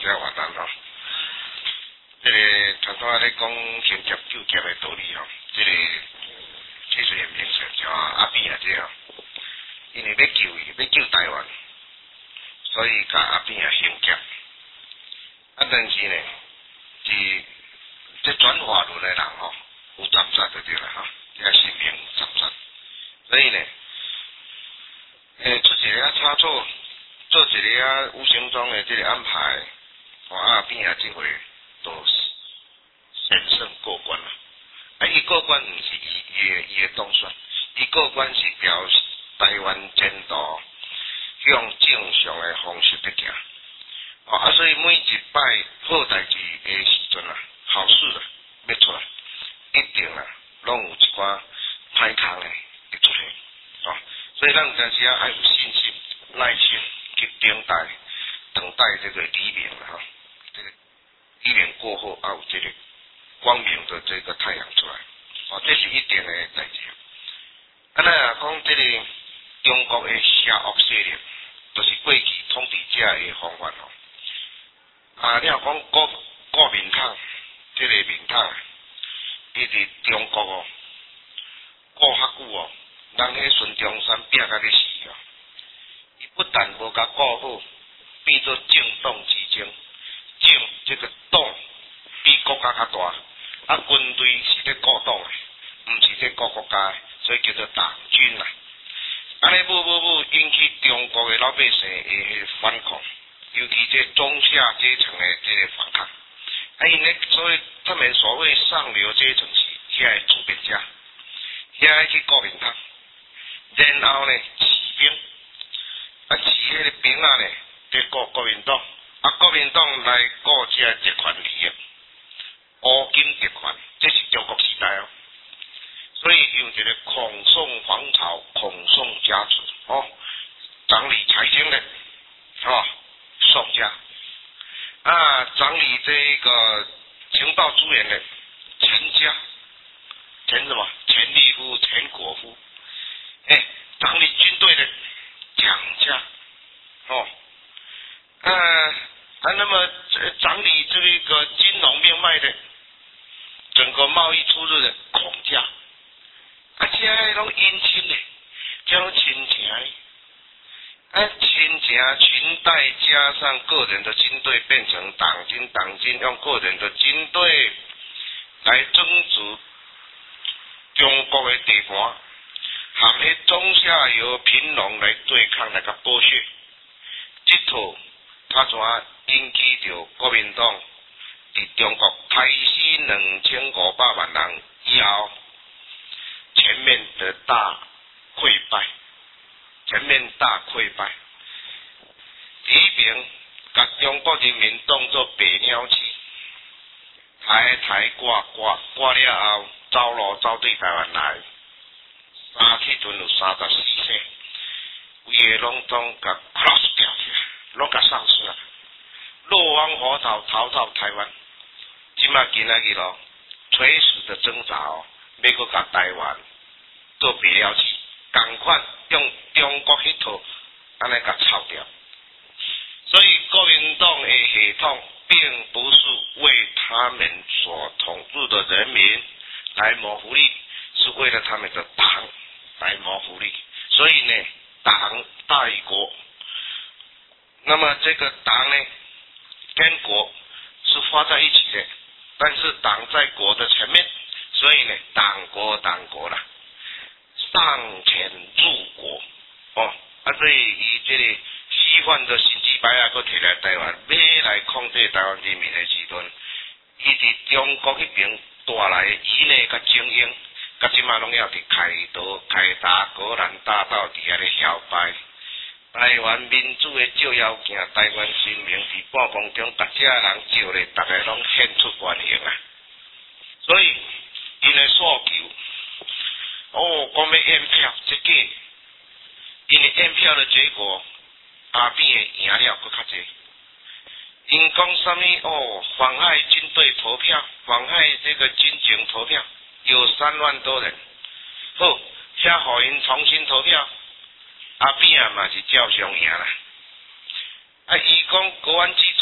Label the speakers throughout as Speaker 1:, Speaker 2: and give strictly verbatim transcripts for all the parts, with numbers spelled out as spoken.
Speaker 1: 遮活动吼。这个头拄咧讲先接救劫的道理吼，这个其实很明显，像阿扁啊这样，因为要救伊，要救台湾，所以甲阿扁啊先劫。啊，但是呢，是这转法轮的人吼，有斩杀就对了吼，也是命有斩杀，所以呢，诶，出一个差错，做一个啊无形中的这个安排，哦阿扁啊这回都险胜过关了。啊，伊过关毋是伊伊的伊的当选，伊过关是表示台湾前途向正常的方式在行。哦啊，所以每一摆好代志的时阵啊，好事啊要出来，一定啊，拢有一寡歹空的会出现。哦，所以咱有阵时啊爱有信心、耐心去等待，等待这个黎明了哈。这个黎明过后啊，有这个光明的这个太阳出来。哦，这是一定的代志。啊，咱啊讲这个中国的邪恶势力，就是过去统治者的方法哦。啊，你若讲国国民党，这个民党，伊伫中国哦，过较久哦，人迄孙中山拼甲咧死哦，伊不但无甲顾好，变做政党之争，政这个党比国家较大，啊军队是咧顾党的，毋是咧顾国家的，所以叫做党军啦。安尼舞舞舞引起中国的老百姓的反抗。尤其这中下阶层的这个反抗，啊，因咧所以他们所谓上流阶层是遐个资本家，遐个去国民党，然后呢起兵，啊起迄个兵啊呢，去国国民党，啊国民党来顾这集权利益，乌金集权，这是中国时代哦。所以用一个孔宋皇朝、孔宋家族哦，掌理财经的，哦。宋家啊，掌理这个情报资源的钱家，钱什么？钱立夫、钱果夫，哎、欸，掌理军队的蒋家，哦，啊啊，那么掌理这个金融命脉的整个贸易出入的孔家，啊，这些拢姻亲的，这拢亲情的。啊，亲情裙带加上个人的军队，变成党军，党军用个人的军队来争取中国的地盘，含迄中下游贫农来对抗那个剥削，这套他怎引起着国民党伫中国开始两千五百万人以后，全面的大溃败。全面大溃败，第一边把中国人民当作白鸟鸡，台台挂挂挂了后，走路走对台湾来，三起阵有三十四岁，规个拢总甲 cross 掉去，拢甲上去啊，落荒河逃逃到台湾，即马今仔日咯，垂死的挣扎哦，要搁甲台湾做白鸟鸡。赶快用中国迄套安尼甲抄掉，所以国民党的系统并不是为他们所统治的人民来谋福利，是为了他们的党来谋福利。所以呢，党大于国。那么这个党呢，跟国是放在一起的，但是党在国的前面，所以呢，党国党国啦。上前入国，哦，啊，所以以这个西方的心机摆啊，搁摕来台湾，要来控制台湾人民的时阵，伊伫中国迄边带来的夷内甲精英，甲即马拢要伫开刀、开打、果然大道底下咧摇摆。台湾民主的照妖镜，台湾人民伫半空中，大家人照咧，大家拢显出原形啊！所以因的诉求。哦，讲要验票，这个因为验票的结果，阿扁的赢了搁较济。因讲什么哦，妨害军队投票，妨害这个军警投票，有三万多人。好，遐互因重新投票，阿扁啊嘛是照常赢啦。啊，伊讲国安机制是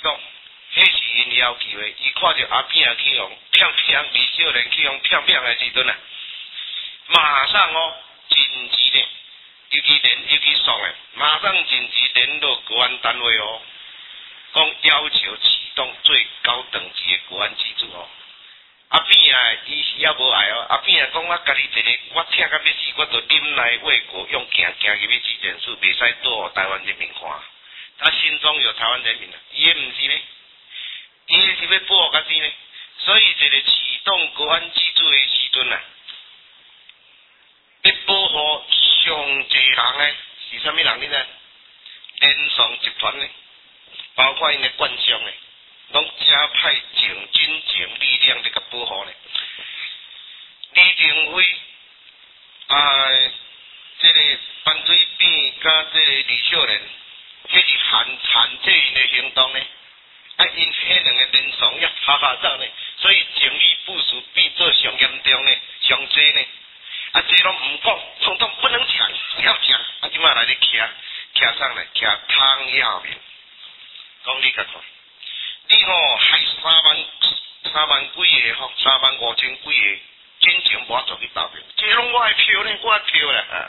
Speaker 1: 动，迄是因要求的。伊看着阿扁啊去用骗骗李少年去用骗骗的时阵啊，马上哦紧急的，尤其联尤其爽的，马上紧急联络国安单位哦，讲要求启动最高等级的国安机制哦。阿扁啊，伊是也无爱哦。阿扁啊，讲我家己一个，我听甲要死，我就忍耐为国，用行行入去急诊室，袂使倒互台湾人民看。他心中有台湾人民啊，伊也毋是呢，伊是要保护家己呢。所以一个启动国安机制的时阵啊，要保护上侪人呢，是啥物人呢？联想集团呢，包括因的官商呢。拢加派警军警力量来甲保护呢。李登辉啊，这个犯罪变甲这个李少年，迄是限限制因的行动呢。啊，因迄两个联想要哈哈走呢，所以警力部署变做上严重呢，上济呢。啊，这拢唔讲，统统不能讲，不要讲。啊，即马来咧徛徛上来，徛汤耀明，讲你甲看。你吼害三万三万几个吼，三万五千几个军情无做去投票，这拢我的票呢，我的票啦。啊，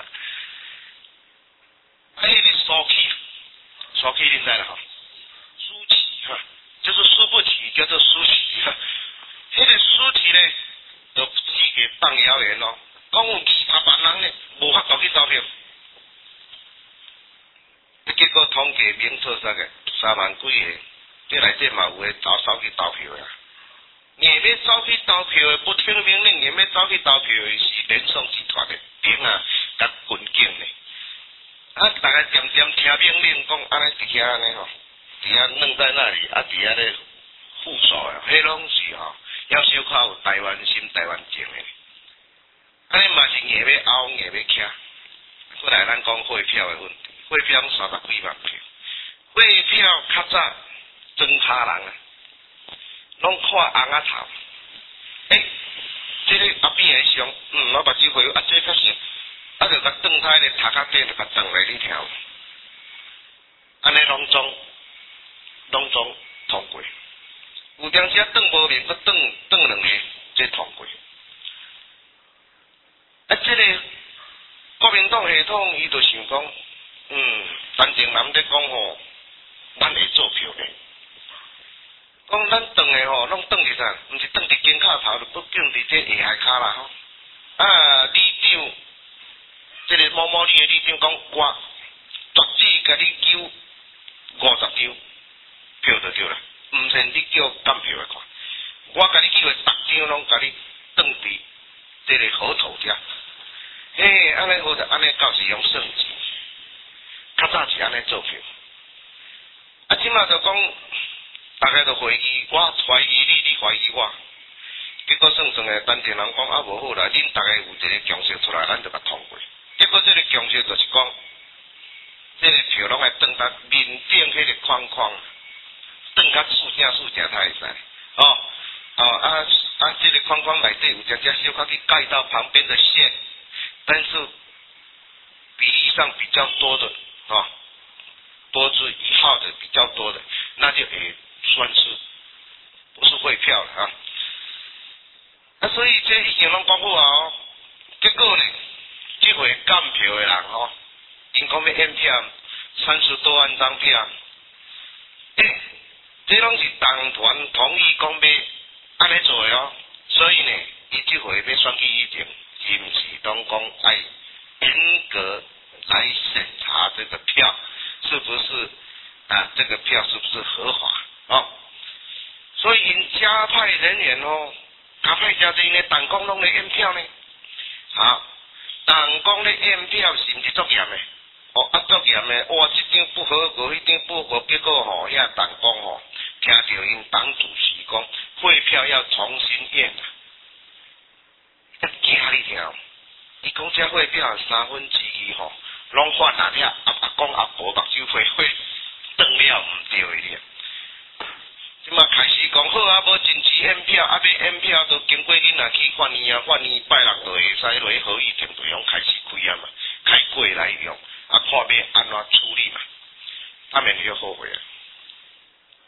Speaker 1: 迄个苏起，苏起恁知啦吼，苏起哈，就是输不起，叫做苏起哈。迄个苏起呢，就寄给放谣言咯，讲有二十万人呢无法度去投票，结果统计明错啥个三万几个。这内底嘛有诶走走去投票呀，硬要走去投票诶，不听命令，硬要走去投票诶是联想集团诶兵啊，甲军警呢。啊，大家点点听命令，讲安尼伫遐安尼吼，伫遐弄在那里，啊伫遐咧护守啊，迄拢是吼，要小可有台湾心、台湾情诶。安尼嘛是硬要拗，硬要徛。过来咱讲汇票诶问题，汇票三十几万票，汇票较早。真怕人啊，拢看红仔头。诶、欸，这个阿扁诶上，嗯，我目睭回啊，这较是，啊，就甲转开咧，头壳顶就甲转来你听。安尼拢总拢总通过，有当时啊转无面，佮转转两个，这通过。啊，这个国民党系统伊就想讲，嗯，陈正南咧讲吼，咱会做票诶。讲咱转的吼，拢转伫啥？毋是转伫肩胛头，就不转伫这下海骹啦吼。啊，里长，这个某某里的里长讲，我绝对甲你揪五十张票就对啦，毋免你叫监票来看。我甲你揪的逐张拢甲你转伫这个河头遮。嘿，安尼好，安尼到时用算钱，较早是安尼做票。啊，即马就讲。大家都怀疑，我怀疑你，你怀疑我，结果算算诶，陈正南讲啊无好啦，恁大家有一个共识出来，咱就甲通过。结果这个共识就是讲，这个票拢爱转到面顶迄个框框，转较竖正竖正才会使。哦哦啊啊，这个框框内底有只只小可去盖到旁边的线，但是比例上比较多的啊，多至一号的比较多的，那就会。算是不是汇票了啊？啊，所以这已经拢讲好啊哦。结果呢，这回监票的人吼，因讲要验票三十多万张票，诶，这拢是党团同意讲要安尼做的哦。所以呢，伊这回要选举以前，是毋是拢讲爱严格来审查这个票是不是啊？这个票是不是合法？哦，所以因加派人员哦，加派加济呢，党工拢咧验票呢。好，党工咧验票是毋是作严的？哦，啊作严的，哇，这张不合格，迄张不合格，结果吼，遐党工吼，听到因党主席讲，汇票要重新验啊，一惊你听，伊讲这汇票三分之二吼，拢发啊遐阿阿公阿婆目睭花花，转了毋对的。即马开始讲好啊，无真时验票，啊要验票都经过恁若去法院啊，法院拜六就会使落去合议庭就用开始开啊嘛，开过来用，啊看要安怎处理嘛，他们就后悔啊。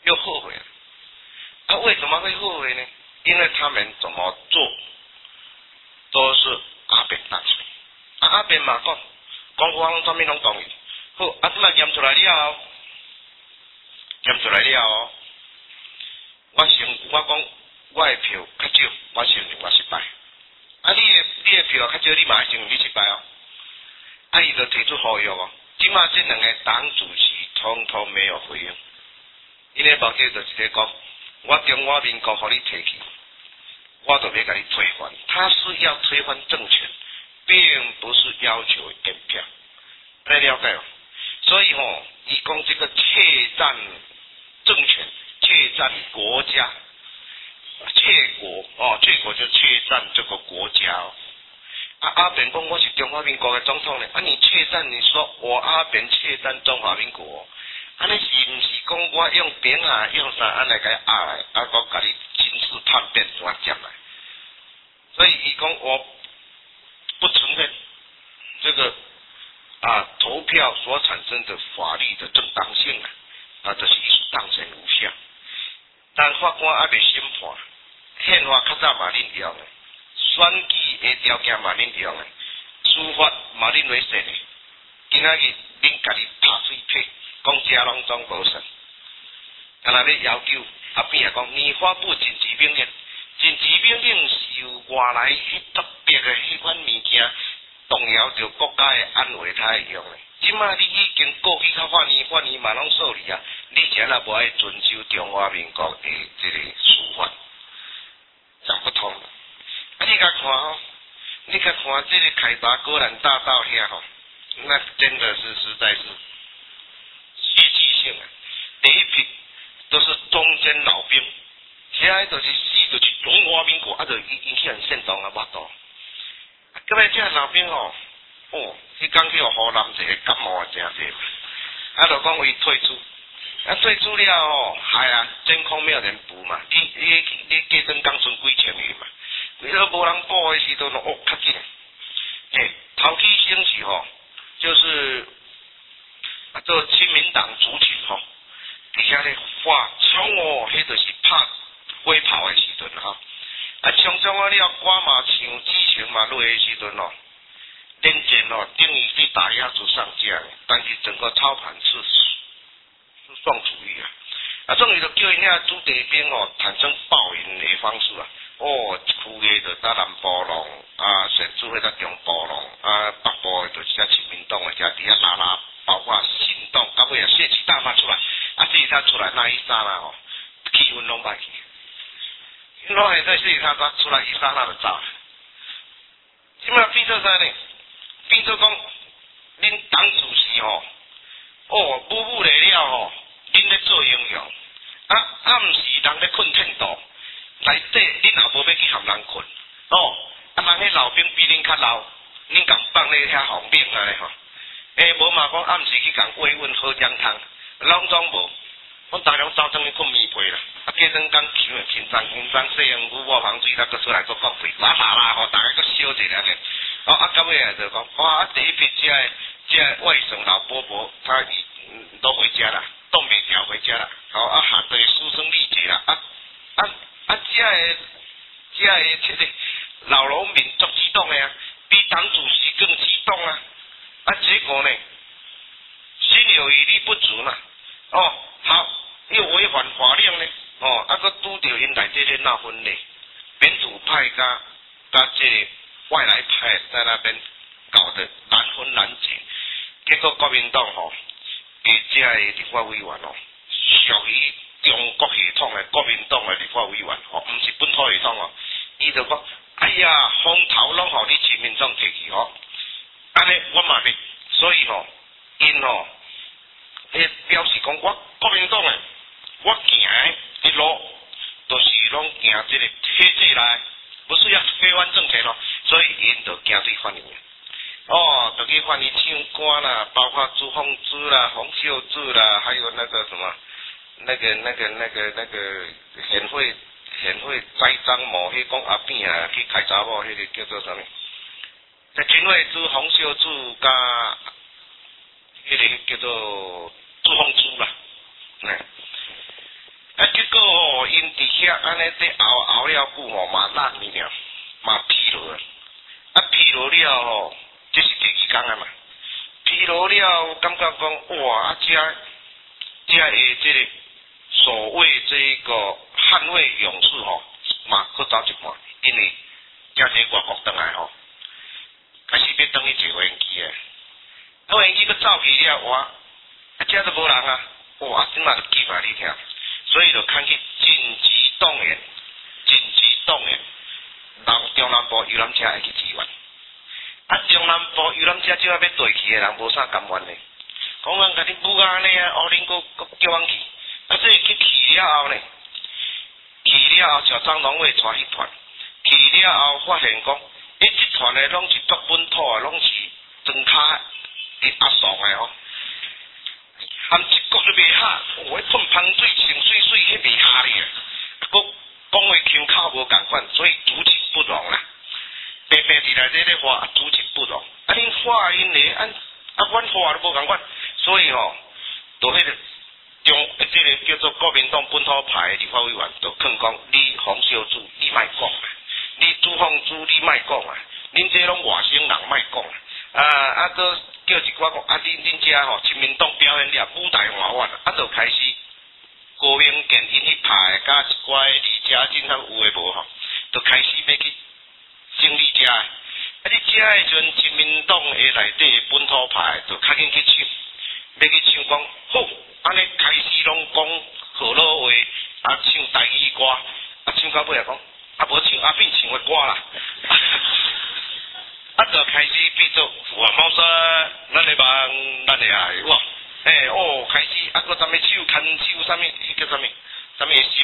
Speaker 1: 又后悔了。啊，为什么会后悔呢？因为他们怎么做都是阿扁打水。啊，阿扁嘛讲，讲我拢啥物拢同意。好，啊，即摆验出来了后，验出来了后，我先我讲我的票较少，我承认我失败。啊，你的你的票较少，你嘛承认你失败哦。啊，伊就提出呼吁哦，即马这两个党主席通通没有回应，因为目的就是咧讲，我中华民国互你提起，我就要甲你推翻。他是要推翻政权，并不是要求验票，你了解哦？所以吼，伊讲这个窃占政权、窃占国家、窃国哦，窃国就窃占这个国家哦。啊，阿扁讲我是中华民国的总统呢，啊，你窃占，你说我阿扁窃占中华民国，啊，你是唔是讲我用兵啊，用啥安来甲压来，啊，我甲你军事叛变怎接来？所以伊讲我不承认这个啊投票所产生的法律的正当性啊，啊，就是艺术当成无效。但法官还未审判，宪法较早嘛恁用的。选举的条件嘛，恁用的；司法嘛，恁来设的。今仔日恁家己拍水屁，讲遮拢总无算。干那要要求阿扁也讲，你发布紧急命令，紧急命令是有外来迄特别的迄款物件，动摇着国家的安危，才会用的。即马你已经过去较法院，法院嘛拢受理啊，你现在无爱遵守中华民国的这个司法，讲不通。啊！你甲看吼，你甲看这个凯达格兰大道遐吼，那真的是实在是戏剧性啊！第一批都是中间老兵，遐就是死就是中华民国，啊，就引起人煽动啊，巴肚。啊，各位这老兵吼，哦，迄讲去互湖南一个感冒啊，真济，啊，就讲伊退出，啊，退出了吼，系啊，真空没有人补嘛，你你你计算讲剩几千个嘛。你说无人补的时阵哦，较紧。诶，头起先是吼，就是啊，做亲民党族群吼，底下咧发冲哦，迄就是拍火炮的时阵吼。啊，常常啊了，我嘛像之前嘛落的时阵哦，连战哦，等于对打压主上将，但是整个操盘是是宋主义啊。啊，终于就叫因遐主地兵哦，产生报应的方式啊。哦，一区嘅就打南部龙，啊，甚至会到中部龙，啊，北部的就是遐亲民党的，遮底下拉拉，包括行动，到尾啊血气大发出来，啊，自己他出来那一刹那哦，气氛拢歹去，拢系在自己他他出来一刹那就走。即摆变做啥呢？变做讲，恁党主席吼，哦，舞舞来了吼，恁咧做英雄，啊啊，毋是人咧困天道。内底恁也无要去含人困，哦，啊人迄老兵比恁较老，恁共放咧遐红兵啊咧吼，诶无嘛讲暗时去共慰问好姜汤，拢总无，阮大量早阵去困棉被啦，啊过阵讲轻轻松轻松西洋舞我防水，他搁出来做国会，啦啦啦吼，大家搁笑一下咧，哦啊到尾啊就讲，哇啊第一批遮个遮个外省老伯伯，他都回家啦，都没调回家啦，好啊下对书生力竭啦，啊啊。啊，这个这个这个老农民足激动的啊，比党主席更激动啊！啊，结果呢，心有余力不足嘛。哦，好，又违反法令呢。哦，啊，个拄着因内底咧闹分裂，民主派加加这个外来派在那边搞得难分难解，结果国民党吼，伊这个立法委员哦，属于中国系统的国民党的立法委员，哦，毋是本土系统哦，伊就讲，哎呀，风头拢互你亲民党摕去吼，安尼我嘛袂，所以吼，因吼，迄表示讲我国民党诶，我行的一路都是拢行这个体制内，不是要推翻政权咯，所以因就行去法院。哦，就去法院唱歌啦，包括朱凤芝啦、洪秀柱啦，还有那个什么。那个、那个、那个、那个贤惠、贤惠栽赃某迄讲阿扁啊去开查某，迄个叫做啥物？在金惠珠、洪秀柱加迄个叫做朱凤珠啦，哎， 无因伫遐安尼伫熬熬了久吼，嘛烂去了，嘛疲劳啊，啊疲劳了吼，这是第二工啊嘛，疲劳了感觉讲哇啊遮遮的这个所谓这个捍卫勇士吼，嘛搁走一半，因为遮这外国转来吼，开始要转去坐无人机诶，啊无人机搁走去了哇，啊遮都无人啊，哇即马就急啊你听。所以就看去紧急动员，紧急动员，让中南部游览车会去支援。啊，中南部游览车即摆要对去的人无啥甘愿的，讲阮甲你母安尼啊，哦，恁搁搁叫阮去，啊，这去去了后呢，去了后小张龙会带迄团，去了后发现讲，伊即团的拢是足本土的，拢是装卡伫阿爽的哦。含一国都袂下，我喷香水、清水水，迄袂下咧。佮讲话腔口无共款，所以主情不容啦。白白伫内底咧话，主情不容。啊，恁话因咧，啊啊，阮话都无共款，所以吼，就迄个中，即个叫做国民党本土派的立法委员，就劝讲你洪秀柱，你莫讲啊，你朱凤珠，你莫讲啊，恁这拢外省人莫讲啊，啊啊，都。叫一寡讲啊，恁恁遮吼，亲民党表演了舞台华晚，啊，就开始郭永健因迄派甲一寡李家进通有诶无吼，就开始要去整理遮。啊，你遮诶时阵，亲民党诶内底本土派就较紧去唱，要去唱讲好，安尼开始拢讲河洛话，啊唱台语歌，啊唱到尾来讲，啊无唱阿扁唱诶歌啦。啊，就开始变做福尔摩斯，咱来帮咱来啊，哇，诶、欸、哦，开始啊，个啥物手牵手，啥物迄叫啥物，啥物心，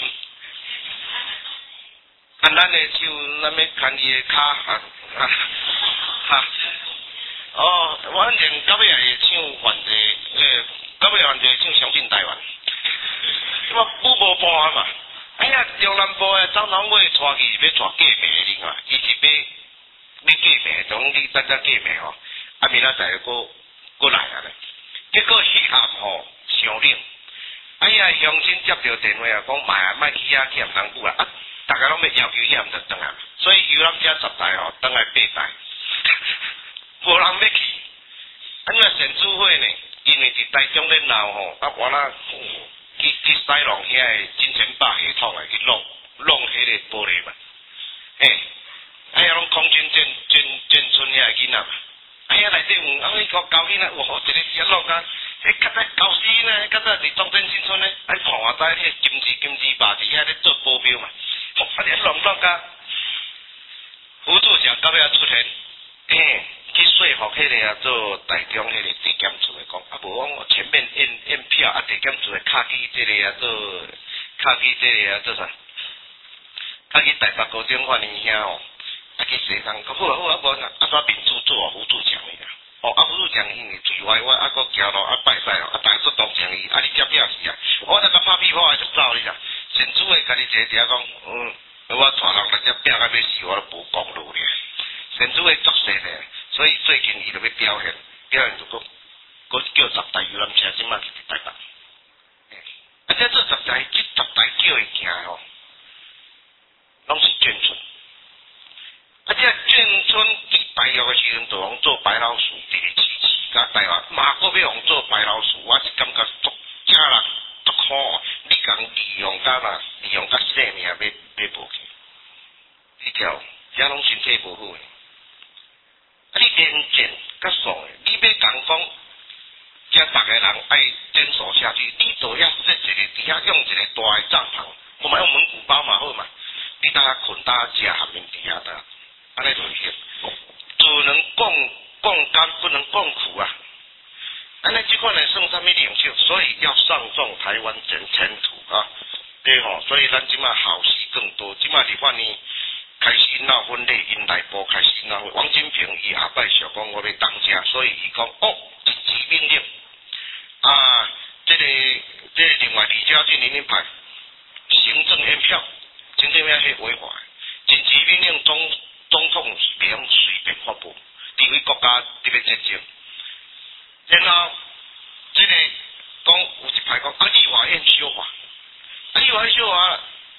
Speaker 1: 啊，咱的手，咱要牵伊的骹，啊啊哈，哦，反正到尾也会唱反正，诶，到尾反正会唱相信台湾，什么舞无伴嘛，哎呀，中南部的张长伟带去要带嫁妹哩嘛，伊是要。你嫁命，从你等下嫁命吼，啊明仔载过过来啊咧，结果迄暗吼伤冷，哎呀乡亲接到电话啊，讲卖啊卖去遐欠人久啦，啊大家拢要要求遐毋着转来，所以游览车十台吼转来八台，无人要去，啊因为县主会呢，因为伫台中咧闹吼，啊我那去去西龙遐个金钱豹系统诶去弄弄迄个玻璃嘛，嘿。哎呀，拢空军建建建村遐个囡仔嘛，哎呀内底有啊，迄个高囡仔，哇，一个时啊弄啊，迄较早高死呢，较早伫中正新村呢，啊看我知迄个金枝金枝爸伫遐咧做保镖嘛，啊，你弄弄甲副处长到尾出现，嘿，去说服迄个啊做台中迄个地检署的讲，啊无讲前面验验票啊，地检署的卡去即个啊做卡去即个啊做啥？卡去台北高中法院遐哦。啊去协商，好啊好啊，无啊煞民主做副处长的啦。哦，啊副处长因为最歪，我啊搁行路啊拜拜哦，啊大家都同情伊，啊你接表是啊，我那个拍屁股就走你啦。县主的家己坐伫遐讲，嗯，我带人来遮拼甲要死，我都无公路咧。县主的作势咧，所以最近伊就要表现，表现就讲，搁叫十台游览车，即摆是伫台北。啊，这这十台，这十台叫伊行吼，拢是眷村。啊！这眷村伫大陆的时阵，就用做白老鼠，伫咧饲饲，甲台湾马国要用做白老鼠，我是感觉足正人足好，你共利用甲啦，利用甲性命要要无去，迄条遮拢身体无好诶。啊！你连战甲爽诶，你要共讲，遮逐个人爱坚守下去，你就遐设一个伫遐用一个大诶帐篷，我嘛用蒙古包嘛好嘛，你当下困大家食下面伫遐的。安尼就是，只能共共甘，不能共苦啊！安尼即款来算啥物领袖？所以要上重台湾前前途啊！对吼，所以咱即马好戏更多。即马立法院开始闹分裂，因内部开始闹。王金平伊下摆想讲我要当家，所以伊讲哦，一级命令啊！这个这个另外李家俊恁恁派行政验票，行政验票迄违法，紧急命令中。总统袂用随便发布，除非国家特别战争。然后，这个讲有一派讲啊，立法院修法，啊，立法院修法，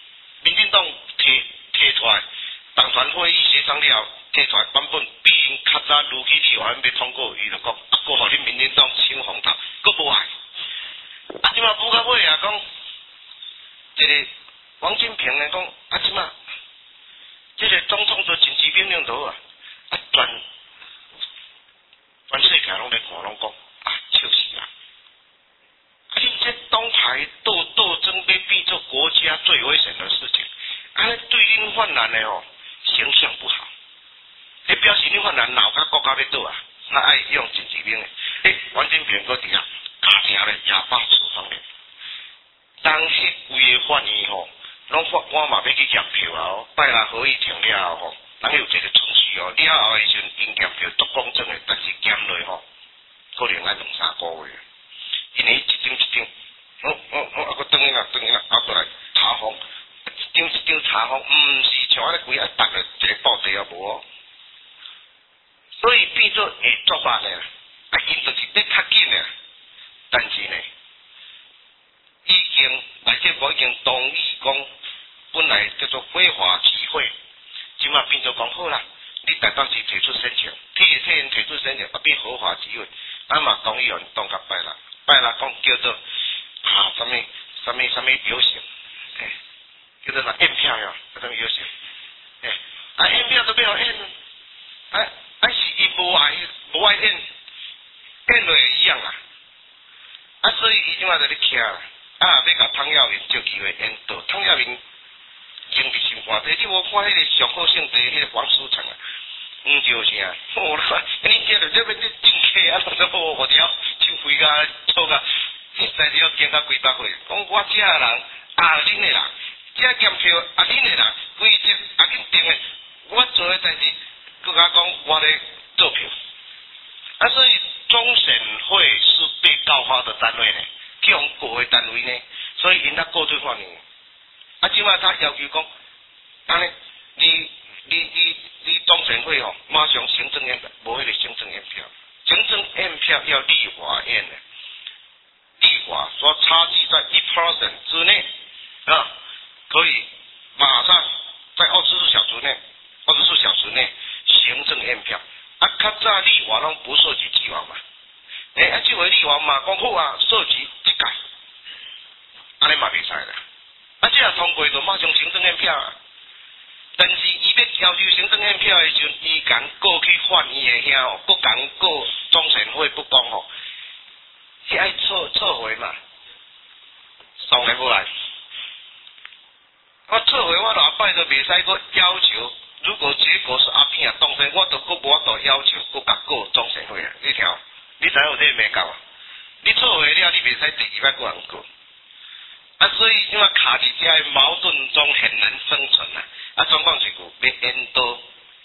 Speaker 1: 民进党提提出来，党团会议协商了后提出来版本比因较早如期立法院要通过，伊就讲啊，过互恁民进党抢风头，佫无爱。啊，即马补到尾啊，讲一个王金平咧讲啊，即马即个总统做紧急命令就好啊，啊全全世界拢咧看，拢讲啊，笑死啦！啊，你这党派斗斗争要变做国家最危险的事情，安尼对恁泛蓝的哦形象不好，迄表示恁泛蓝闹甲国家要倒啊，那爱用紧急命令。诶，王金平搁伫遐家庭咧哑巴处方咧，当迄位的法院吼，拢法官嘛要去验票啊哦，拜六合议停了后吼，人有一个程序哦，了后的时阵因验票都公正的，但是减落吼，可能爱两三个月。因为一张一张，哦哦哦，啊，佮转去啦，转去啦，后过来查封，一张一张查封，毋是像安尼规啊，逐个一个报地啊无哦，所以变做会作罢咧，啊，因就是要较紧咧，但是呢，已经内政部已经同意讲，本来叫做非法集会，即马变做讲好啦，你台北市提出申请，替替人提出申请，啊变合法集会，咱嘛同意用当甲拜啦。拜啦，讲叫做啊，什么什么什么游行，哎，叫做啥验票哟，什么游行，哎，啊验票都变好验，啊啊是伊无爱无爱验，验落一样啊，啊所以伊即马在咧徛啦，啊要甲汤耀明借机会验到，汤耀明经济心肝地，你无看迄个上好性地迄个王书成啊，毋就是啊，我你这着这边这政客啊，怎么我条手挥甲错甲，你在这要见甲几百岁，讲我这人啊恁的人，这验票啊恁的人，规只啊恁定的，我做的代志，佮甲讲我咧做票，啊所以中选会是被告发的单位呢，去互国会单位呢，所以因他过度放你，啊即摆他要求讲，安尼你你你你中选会哦，马上行政验票，无迄个行政验票，行政验票要立法院的，立法说差距在一 percent 之内啊，可以马上在二十四小时内，二十四小时内行政验票。啊，较早立法拢不涉及计划嘛，诶、欸，啊，这回立法嘛讲好啊，涉及一届，安尼嘛袂使啦。啊，这通过就马上行政验票啊。但是伊要要求行政验票的时阵，伊共告去法院的遐哦，佫共告中选会不公哦，是爱撤撤回嘛，送来无来。我撤回我老拜都袂使佫要求，如果结果是阿扁啊当选，我都佫无法度要求佫甲告中选会啊，你听，你知有这个没搞啊？你撤回了，你袂使第二摆佫人告。啊，所以即马卡伫遮的矛盾中很难生存啊！啊，状况是句要引导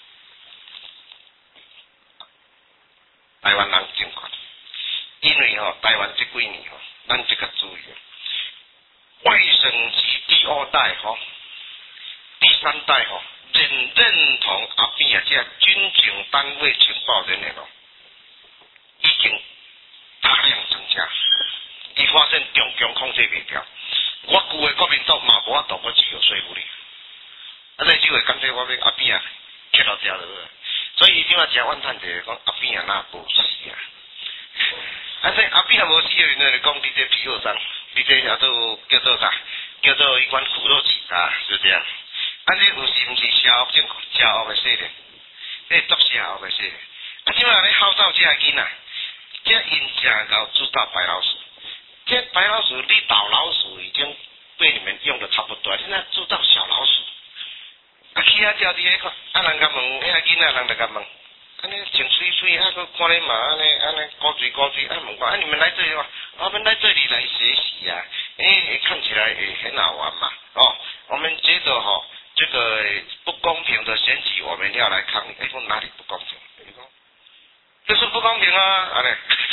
Speaker 1: 台湾人政权，因为吼、哦、台湾这几年吼、哦，咱这个注意，外省籍第二代吼、哦，第三代吼、哦，认认同阿扁啊，这军警单位情报人员哦，已经大量增加，伊发现中共控制袂掉。我旧的国民党嘛无法度我只有说服你，啊！这机会干脆我要阿扁啊，捡到遮落，所以伊即马诚怨叹者讲阿扁啊那无死啊，啊！这阿扁啊无死的原因就讲你这皮肉伤，你这叫做叫做啥？叫做一款苦肉计啊，是这样。啊！你有是毋是邪恶政邪恶的势力？你作邪恶的势力。啊！即马咧号召这囡仔，这因诚够知道白老鼠。这白老鼠、绿岛老鼠已经被你们用的差不多，现在制造小老鼠。啊，去啊，叫伫迄看，啊，人甲问，迄个囡仔人就甲问，安尼真水水，啊，佮看你嘛，安尼安尼高水高水，啊，问我，啊，你们来这里吗？我们来这里来学习啊，诶，看起来也很好玩嘛，哦，我们觉得哈、哦，这个不公平的选举，我们要来抗议。哎，说哪里不公平？你说，就是不公平啊，安尼。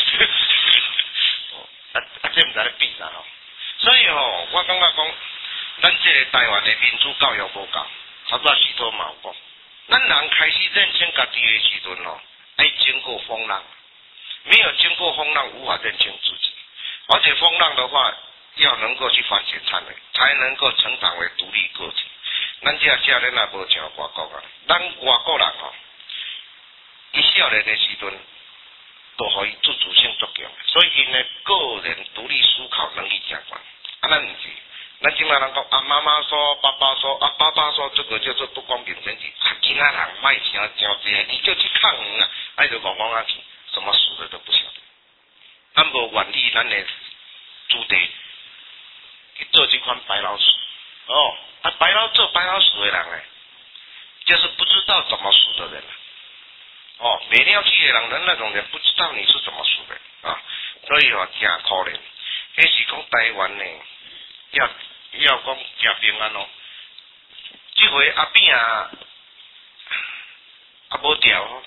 Speaker 1: 啊啊，这毋知咧比啥吼，所以吼、哦，我感觉讲，咱这个台湾的民主教育无够，差不多许多嘛有讲，咱人开始认清家己的时阵吼，要经过风浪，没有经过风浪，无法认清自己，而且风浪的话，要能够去反省忏悔，才能够成长为独立个体。 咱这少年也无像外国啊，咱外国人吼，伊少年的时阵，都互伊自主性足强，所以因的个人独立思考能力强强。啊，咱毋是，咱即马人讲啊，妈妈说，爸爸说，啊，爸爸说，这个叫做不公平选举。啊，其他人卖声真济，你就去抗衡啊，爱就讲讲啊去，什么输的都不晓得。咱无愿意咱的主地去做这款白老鼠。哦，啊，白老做白老鼠的人呢，就是不知道怎么数的人。哦，没料去的人，人那种人不知道你是怎么数的啊，所以哦，真可怜。迄是讲台湾呢，要要讲真平安哦。这回阿扁啊，啊无调哦。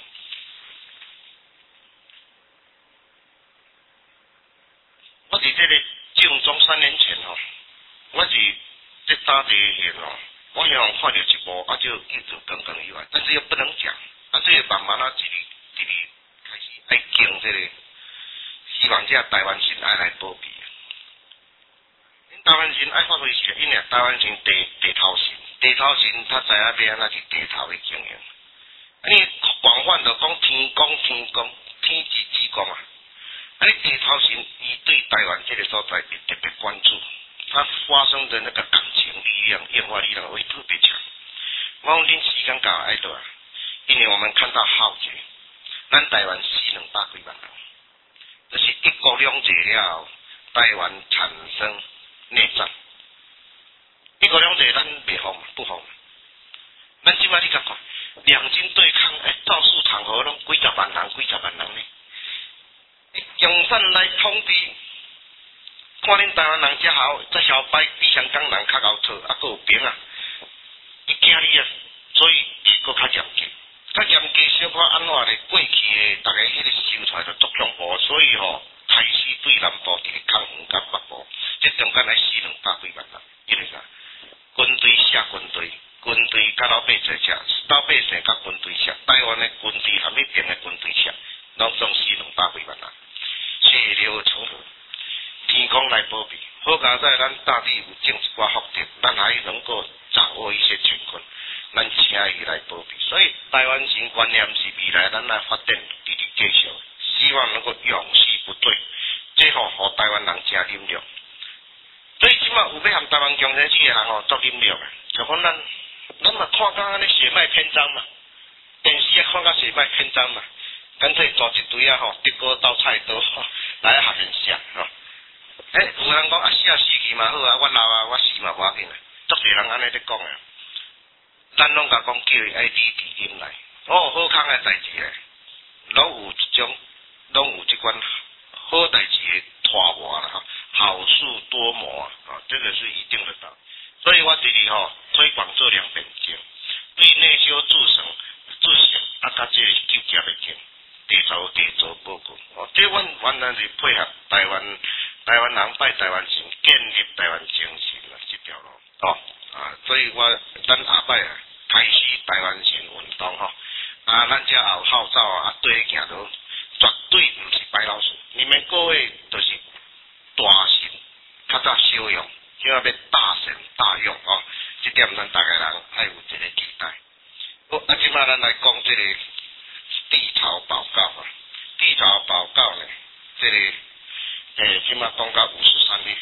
Speaker 1: 我伫这个正中三年前哦，我是在打地线哦，我希望看到一幕，啊就一直耿耿于怀，但是又不能讲，啊这个慢慢啊一日一日开始爱敬这个，希望这台湾人爱来保庇。因台湾人爱发挥是，因为台湾人地地头神，地头神他知影要安怎去地头去经营。啊你广泛的讲天公天公天之之公啊。啊！你地头神伊对台湾这个所在特别关注，它发生的那个感情力量、演化力量会特别强。我讲恁时间到爱倒啊，因为我们看到浩劫，咱台湾死两百几万人，就是一国两制了后，台湾产生内战。一国两制咱袂好嘛，不好嘛。咱即摆你看看，两军对抗，哎，造势场合拢几十万人，几十万人呢？用善来统治，看恁台湾人遮好，遮小摆比香港人较后套，啊，佫有兵啊，伊惊你啊，所以会佫较严格，较严格小可安怎咧？过去诶，逐个迄个收出来就足恐怖，所以吼、哦，开始对南部伫咧抗衡甲北部，即中间来死两百几万人，因为啥？军队下军队，军队甲老百姓下，老百姓甲军队下，台湾诶军队含迄边诶军队下，拢总死两百几万人。血流成河，天公来保庇。好佳在咱大地有种一寡福德，咱还能够掌握一些乾坤，咱请伊来保庇。所以台湾人观念是未来咱来发展直直继续，希望能够永续不退，这吼互台湾人真忍辱。所以即马有要含台湾强生去的人吼，足忍辱的，就讲咱咱嘛看到安尼血脉篇章嘛，电视也看到血脉篇章嘛。干脆抓一堆啊吼，德国倒菜刀吼，来学人写吼。诶、欸，有人讲啊，写死去嘛好啊，我老啊，我死嘛无要紧啊。足侪人安尼咧讲啊，咱拢甲讲叫伊爱理智忍来，哦，好康诶代志咧，拢有一种，拢有即款好代志诶拖磨啦吼，好事多磨啊，啊，这个是一定的道理。所以我这里吼推广这两本经，对内修自省、自省啊，甲这个救劫诶经。地造地造报告，哦，这阮完全是配合台湾台湾人拜台湾神，建立台湾精神啦，这条路，哦，啊，所以我咱下摆啊开始台湾神运动吼，啊，咱遮也有号召啊，对行路绝对毋是白老鼠，你们各位都是大神，较早小用，现在要大神大用哦，这点咱大家人爱有一个期待。好，啊，即摆咱来讲这个。地潮报告啊，地潮报告呢，这个诶，即马讲到五十三日，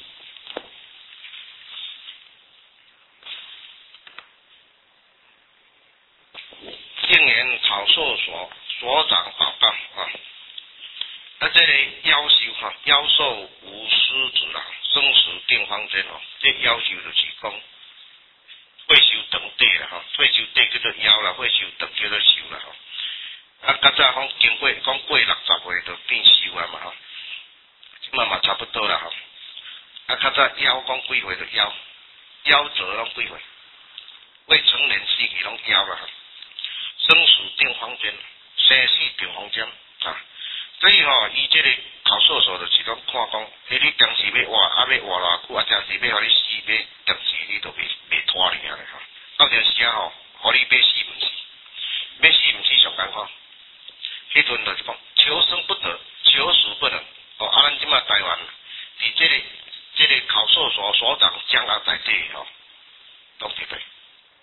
Speaker 1: 应研考试所所长报告啊，啊，这个要求哈、啊，夭寿无失职啦，生死定方针哦，这要求就是讲退休长短啦吼，退休短叫做夭啦，退休长叫做寿啦吼。啊，较早讲经过讲过六十岁就变寿啊嘛吼，即嘛嘛差不多啦吼。啊，较早夭讲几岁就夭，夭折拢几岁，未成年死去拢夭啦吼。生死定方针，生死定方针啊。所以吼，伊即个考试所就是讲看讲，迄你当时要活啊要活偌久，啊当时要互你死，要当时你都袂袂拖尔咧吼。到阵时啊吼，互你要死毋死，要死毋死上艰苦。迄阵就是讲求生不得，求死不能。哦，啊，咱即马台湾，伫即、这个即、这个考试所所长掌握在地吼，拢对对。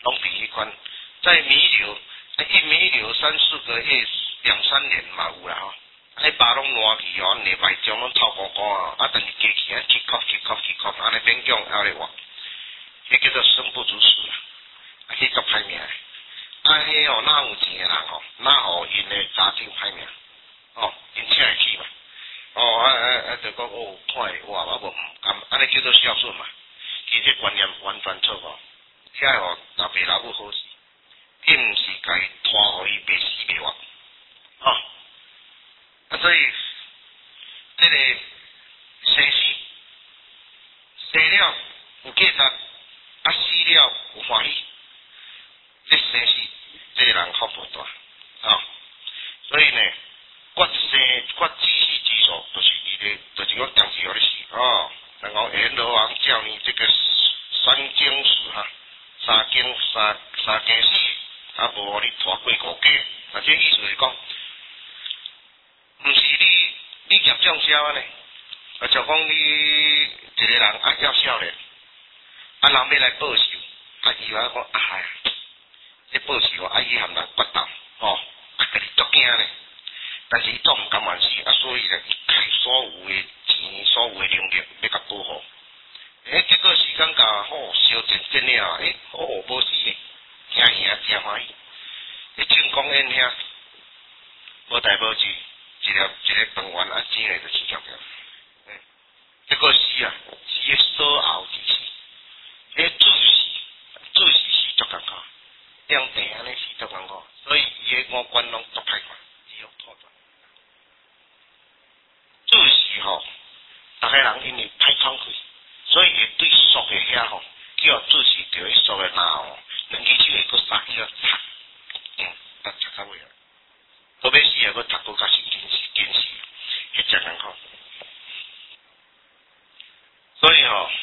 Speaker 1: 拢比迄款，在弥留，一弥留三四个月、两三年嘛有啦吼。迄肉拢烂去吼，内脉中拢臭干干啊，啊，但是加起啊，起壳起壳起壳，安尼勉强还咧活，迄叫做生不如死啦，啊，迄足歹命。啊，迄吼哪有钱诶人吼，哪互因诶家境歹命，哦，因请会起嘛，哦啊啊啊，就讲哦，看会活，我无毋甘，安尼叫做孝顺嘛。其实观念完全错误，只要吼老爸老母好死，伊毋是家己拖互伊袂死袂活，吼、哦，啊所以这个生死，生了有价值，啊死了有欢喜。这生死，这个人福报大啊、哦！所以呢，决生决至死之数，就是伊咧，就是讲当时互你死哦。人讲阎罗王叫你这个三更死哈，三更三三更死，啊无你拖过五家，啊这意思是讲，毋是你你业障消安尼，啊就讲你一个人啊要少年，啊人要来报仇，啊伊话讲啊呀。你报仇啊！伊含人决斗，吼、哦，啊，家己足惊咧。但是伊总毋甘愿死，啊，所以咧，伊开所有诶钱、所有诶能力要甲保护。诶，结果时间到，吼，烧尽尽了，诶，好无死咧，听兄真欢喜。你庆功宴遐，无代无志，一粒一个饭碗啊，钱诶就死掉了。嗯，结果死啊，死诶所后之死，迄自死，自死死足艰苦。两地安尼是足艰苦，所以伊个五官拢足歹看，只有拖断。自死吼，逐个人因为歹慷慨，所以会对俗个遐吼，叫自死着迄俗个拿吼，两支手会搁杀去个插，嗯，啊插到尾啊，后尾死啊，搁读搁较是见死见死，迄真艰苦。所以吼，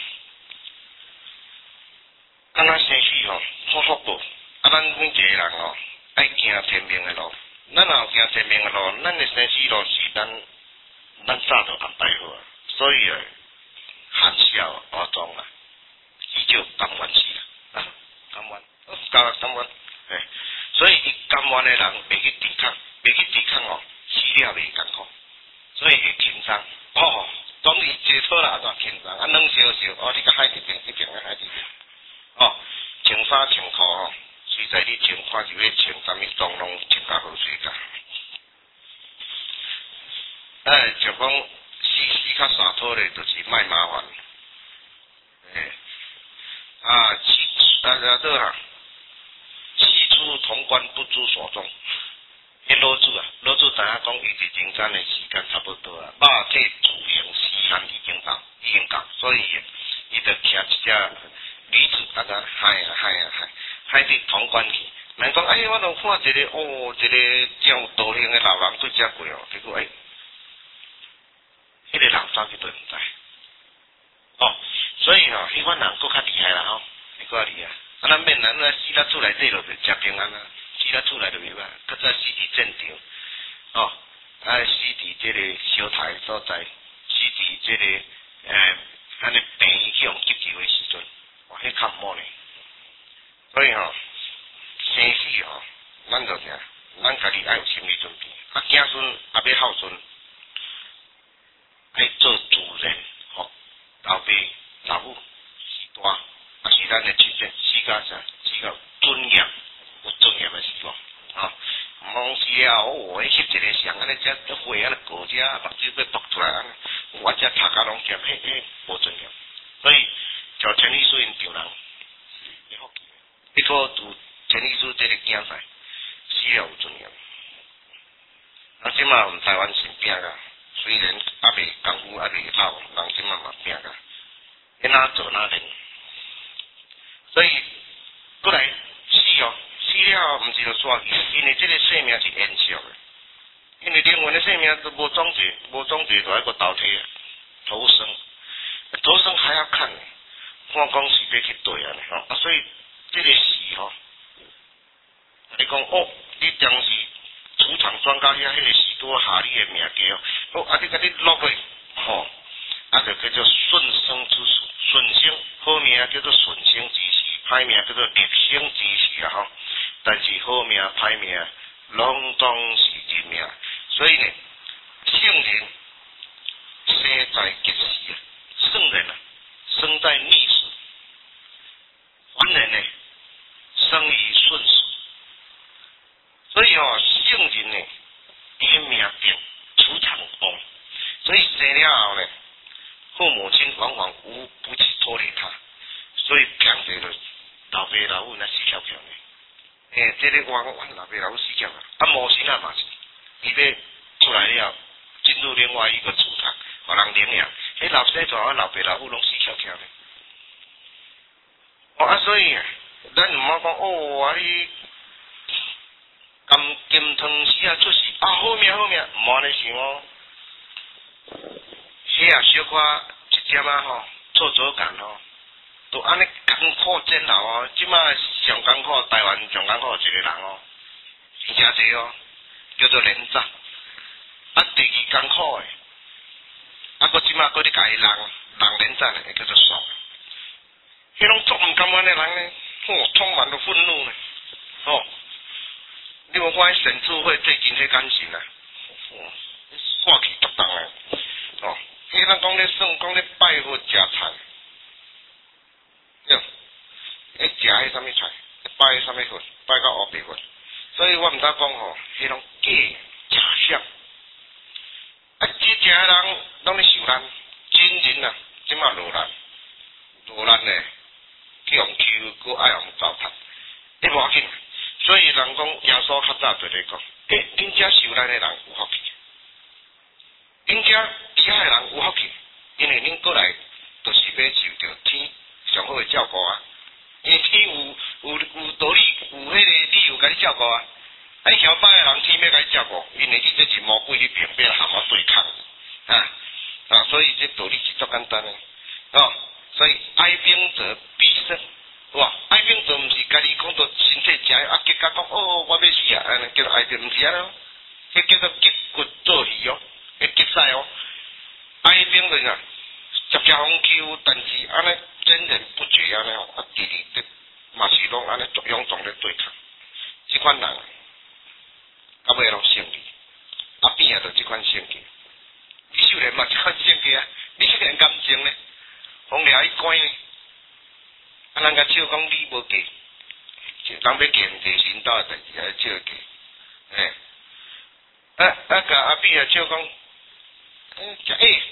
Speaker 1: 敢若生死吼，好福报。啊，咱每一个人哦，爱行天命的路。咱若有行天命的路，咱的生死路是咱咱早就安排好啊。所以啊，含笑而终啊，伊就甘愿死啦，啊，甘愿，甘甘愿，哎，所以伊甘愿的人袂去抵抗，袂去抵抗哦，死了袂艰苦，所以会轻松。哦，终于解脱啦，就轻松。啊，软烧烧，哦，你个海一边一边个海一边，哦，穿衫穿裤哦。随在你穿，看是要穿啥物装拢穿甲好水噶。哎，就讲死死较洒脱咧，就是卖麻烦。诶、欸，啊，大家都哈，西出潼关不知所踪。迄老子啊，老子知影讲伊伫人间的时间差不多啊，肉体自行时限已经到，已经到，所以伊就骑一只驴子，大家嗨啊嗨啊嗨。海伫潼关去，人讲哎，我拢看一个哦，一个正有道行的老人对遮过哦，结果哎，迄、那个人早去对毋知，哦，所以吼、哦，迄款人搁较厉害啦吼，会搁较厉害。啊，咱免咱咱死了厝内底落就食平安啦，死了厝内就袂歹，较早死伫战场，哦，啊死伫即个烧台所在，死伫即个诶，安尼病院去用急救的时阵，哇，迄较毋好呢。所以吼、哦，生死吼、哦，咱就啥，咱家己爱有心理准备。啊，子孙也要孝顺，爱做主人，吼、哦，老爸老母是大，也是咱的亲戚，是甲啥，是甲尊严，有尊严的死亡，啊，毋讲死了，哦，迄翕一个相，安尼只只血安尼过只，目睭要凸出来，安尼，我只头壳拢咸，迄迄无尊严。所以，叫千里水因丈人，你福气。你个拄陈律师这个竞赛，死了有尊严。啊，即马我们台湾是拼个，虽然还未功夫还未老，人即马嘛拼个，你哪做哪练。所以过来死哦，死了毋是就煞去，因为这个生命是延续的，因为灵魂的生命都无终结，无终结就一个倒退投生，投生还要看，看讲是要去对啊，吼啊，所以。这个死吼，你讲哦，你当时出场转到遐，迄个死多下你的命价哦，哦啊你甲你落去，吼、哦，啊就叫做顺生之术，顺生好命叫做顺生之时，歹命叫做逆生之啊吼，但是好命歹命，拢总是人命，所以呢，圣人生在吉时啊，圣人啊，生在逆时，凡人呢，生于顺时，所以哦，圣人呢，伊命定出长旺，所以生了后呢，父母亲往往无不去拖累他，所以强者就老爸老母那死翘翘呢。诶，这个我我老爸老母死翘啊，啊魔神啊嘛是，伊要出来了，进入另外一个祠堂，互人领养，迄老细仔我老爸老母拢死翘翘呢。哦啊，所以咱唔好讲哦，啊你甘金汤死啊出事啊好命好命，唔好安尼想哦。迄啊小可一点啊吼，做做干吼，都安尼艰苦煎熬哦。即摆上艰苦，台湾上艰苦一个人哦，真正济哦，叫做连战。啊，第二艰苦诶，啊，搁即摆搁咧家人人连战诶，叫做爽。迄种足唔甘愿诶人呢，吼，充满了愤怒呢，哦。你有看沈智慧最近迄感情啊，哦，煞气足重诶，哦，迄咱讲咧算讲咧拜佛食菜，对，迄食迄啥物菜，拜迄啥物佛，拜到黑白佛，所以我毋知讲吼，迄种假假象，啊，即食诶人拢咧受难，真人啊，即马落难，落难呢，去互求，搁爱互糟蹋，你无要紧。所以人讲耶稣较早就咧讲，诶，恁遮受难诶人有福气，恁遮底下诶人有福气，因为恁过来就是要受到天上好诶照顾啊。因为天有有有道理，有迄个理由甲你照顾啊。啊，晓歹诶人天要甲你照顾，因为你这是魔鬼迄边要含我对抗啊啊，所以这道理是足简单诶哦。所以哀兵者必胜。哇！爱兵就毋是家己讲到身体诚啊，结果讲哦，我要死啊，安尼叫做爱兵，毋是安尼，迄叫做结骨做戏哦，迄结赛哦。爱兵就是啊，接接风 Q， 但是安尼真人不绝安尼哦，啊，直直的嘛是拢安尼作勇壮咧对抗，即款人到尾拢胜利，啊变啊就即款性格，李秀莲嘛即款性格啊，李秀莲感情咧，红掠伊关呢。啊，人家笑讲你无嫁，人要嫁毋是领导诶代志，还笑嫁，诶，啊啊，甲阿碧啊笑讲，诶，食 A，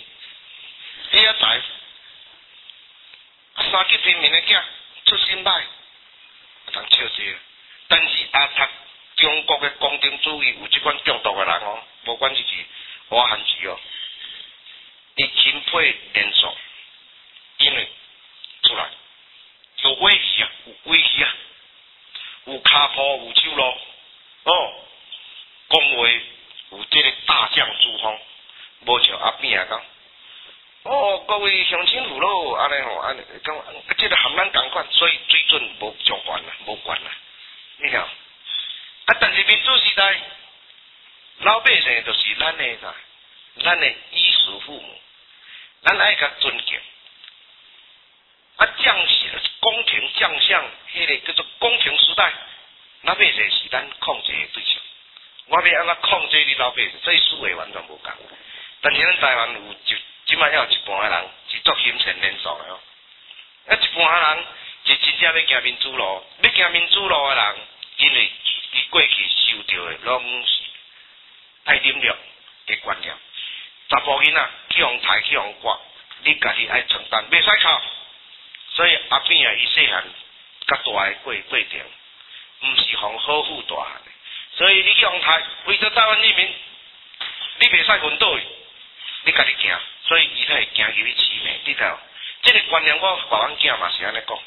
Speaker 1: A 啊财，啊三级平民诶囝，出身歹，通笑死。但是啊，读中国诶宫廷主义有即款中毒诶人哦，无管是是我汉字哦，伊钦佩连锁，因为出来。有威胁啊，有威胁啊，有骹步，有手路，哦，讲话有这个大将之风，无像阿扁啊讲，哦，各位乡亲父老，安尼吼，安尼讲，这个含咱共款，所以水准无上悬啦，无悬啦，你听，啊，但是民主时代，老百姓就是咱的啥，咱的衣食父母，咱爱甲尊敬。啊，将士宫廷将相，迄个叫做宫廷时代，老百姓是咱控制的对象。我要安怎控制你老百姓，这思维完全无共。但是咱台湾有一即摆还有一半的人是做形成连锁的哦。啊，一半的人是真正要行民主路，要行民主路的人，因为伊过去受到的拢是爱领略的观念。查甫囡仔去互抬去互刮，你家己爱承担，袂使靠。所以阿扁啊，伊细汉甲大个过过程，毋是互好富大汉的。所以你去互杀，为着台湾人民，你袂使晕倒去，你家己行。所以伊才会行入去痴迷，你知道？这个观念我别阮囝嘛是安尼讲。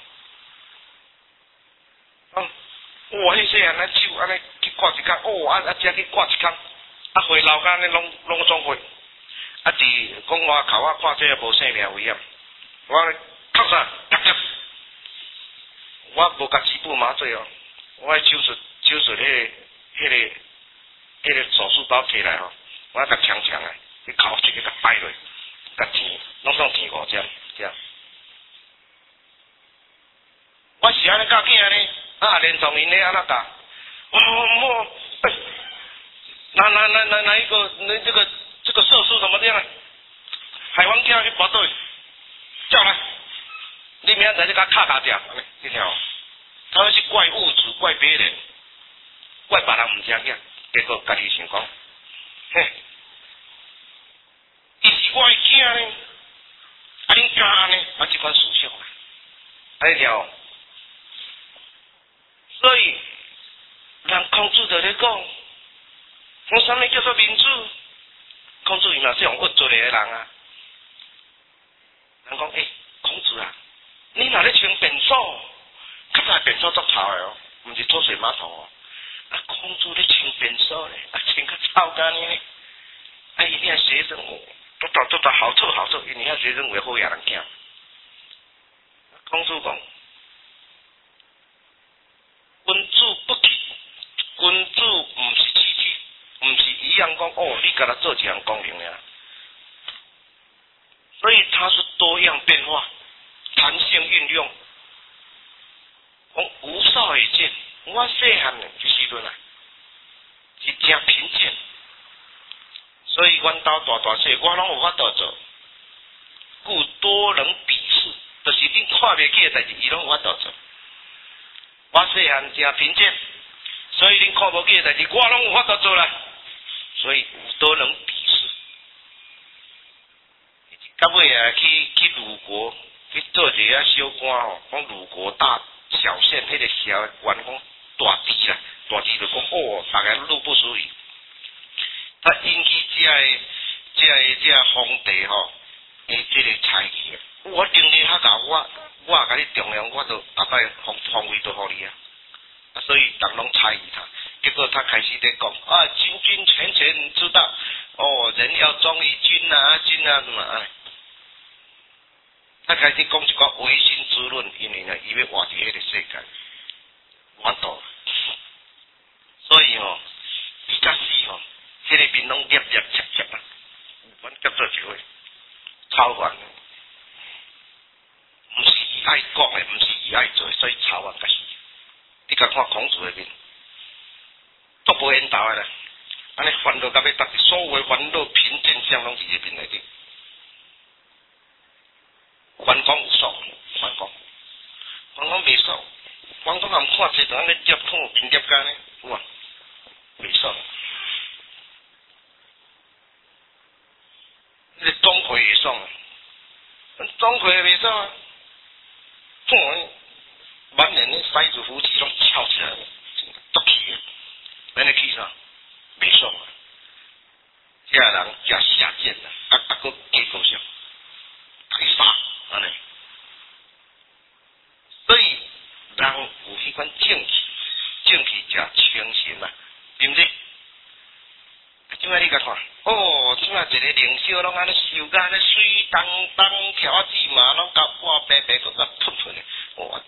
Speaker 1: 哦，哇！迄细汉咱手安尼去挂一工，哦，啊啊，只去挂一工，啊，回老家呢拢拢总回。啊，伫讲外口啊，看这个无生命危险，我。靠啥？我无甲支付麻醉哦，我手术手术迄个迄个迄个手术刀摕来吼，我甲强强诶，去口一个甲摆落，甲甜，拢算甜五针，这样。我是安尼教囝呢， 啊，连同因咧安那讲，哦，莫，哎，那那那那那一个那这个这个色素怎么样啊？海王叫去拔队，叫来，你明仔载你甲卡卡掉，你听哦，他会去怪物质，怪别人，怪别人唔正经，结果家己想讲，嘿，伊是我的囝呢，啊恁家呢，啊这款思想啊，啊你听哦。所以，人孔子就咧讲，我啥物叫做民主？孔子伊嘛是用恶做的人啊。人讲，诶、欸，孔子啊，你若咧穿便所，较早便所作臭的哦，毋是脱水马桶哦。啊，孔子咧穿便所咧，啊穿较臭干呢。啊，伊遐学生哦，都到都到好臭好臭，因为遐学生为好野人囝。孔子讲。君子不器，君子毋是器具，毋是一样讲哦，你甲他做一样功能呀。所以它是多样变化、弹性运用。讲无少而见，我细汉的即时阵啊，是真贫贱，所以阮兜大大小我拢有法度做，故多人鄙视，就是恁看袂起的代志，伊拢有法度做。我细汉真贫贱，所以恁看无起的代志，我拢有法度做啦。所以多人鄙视。到尾啊，去去鲁国去做一个小官吼，讲鲁国大小县迄个小员讲大治啦，大治就讲哦，大家路不属于。他引起这个这个这个皇帝吼，诶，这个猜忌，我能力较高，我。我甲你重用，我都后摆方方位都互你啊！啊，所以人拢猜疑他，结果他开始在讲啊，君君臣臣知道，哦，人要忠于君啊，君啊什么啊？他开始讲一个唯心之论，因为呢，伊要活伫迄个世界，我懂。所以吼，伊甲死吼，迄个面拢捏捏切切啊，阮结做一回，超凡。毋是伊爱讲的，毋是伊爱做的，所以吵啊！甲死。你甲看孔子的面，都无缘投的啦。安尼烦恼到要达，所有的烦恼、贫贱相拢伫伊面内底。关公有爽，关公，关公袂爽。关公含看这段咧接看面接间呢，哇，袂爽。你钟馗会爽啊？钟馗袂爽啊？哼，满脸的筛子胡子拢翘起来，足气的，免你气啥？袂爽啊！这个人真下贱啊！啊啊，佫加高尚，太傻安尼。所以人有迄款正气，正气才清醒啊，对不对？即摆你甲看，哦，即摆一个领袖拢安尼修甲安尼水当当条子嘛，拢甲哇白白佫甲喷喷的，哇！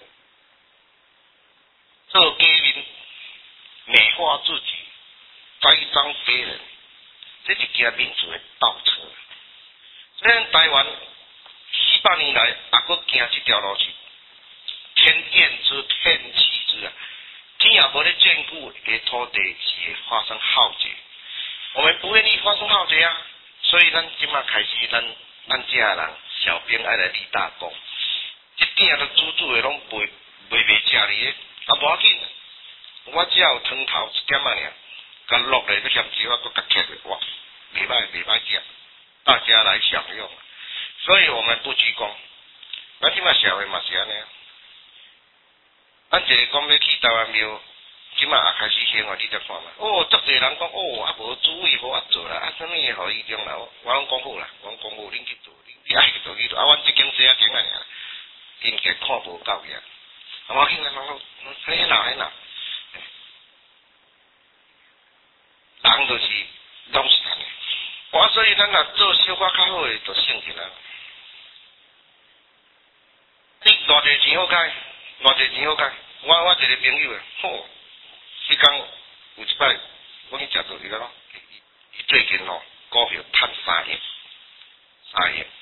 Speaker 1: 做假面，美化自己，栽赃别人，这是件民主的倒车。虽然台湾四百年来也佫行这条路是天厌之天弃之啊，天也无咧眷顾的土地是会发生浩劫。我们不愿意发生浩劫啊，所以咱即马开始，咱咱这人小兵爱来立大功，一点都煮煮的拢袂袂袂食哩，啊无要紧，我只要有汤头一点仔尔，甲落来个咸椒啊，佮甲切落，哇，袂歹袂歹食，大家来享用。所以我们不鞠躬，咱即马社会嘛是安尼啊，咱一个讲要去台湾庙。即马也开始兴啊！你再看嘛。哦，足侪人讲哦，啊无主意好啊做啦，啊什么互伊中啦？我拢讲好啦，我讲好，恁去做，你爱去做去做。啊，阮即间这啊间啊尔，因家看无够呀。啊，我听人讲，迄哪迄哪，人就是拢是安尼。我所以咱若做小可较好诶，就省起来。你偌济钱好解，偌济钱好解。我我一个朋友诶，吼。迄天有一摆，我去食到伊个咯，伊伊最近吼股票趁三亿，三亿，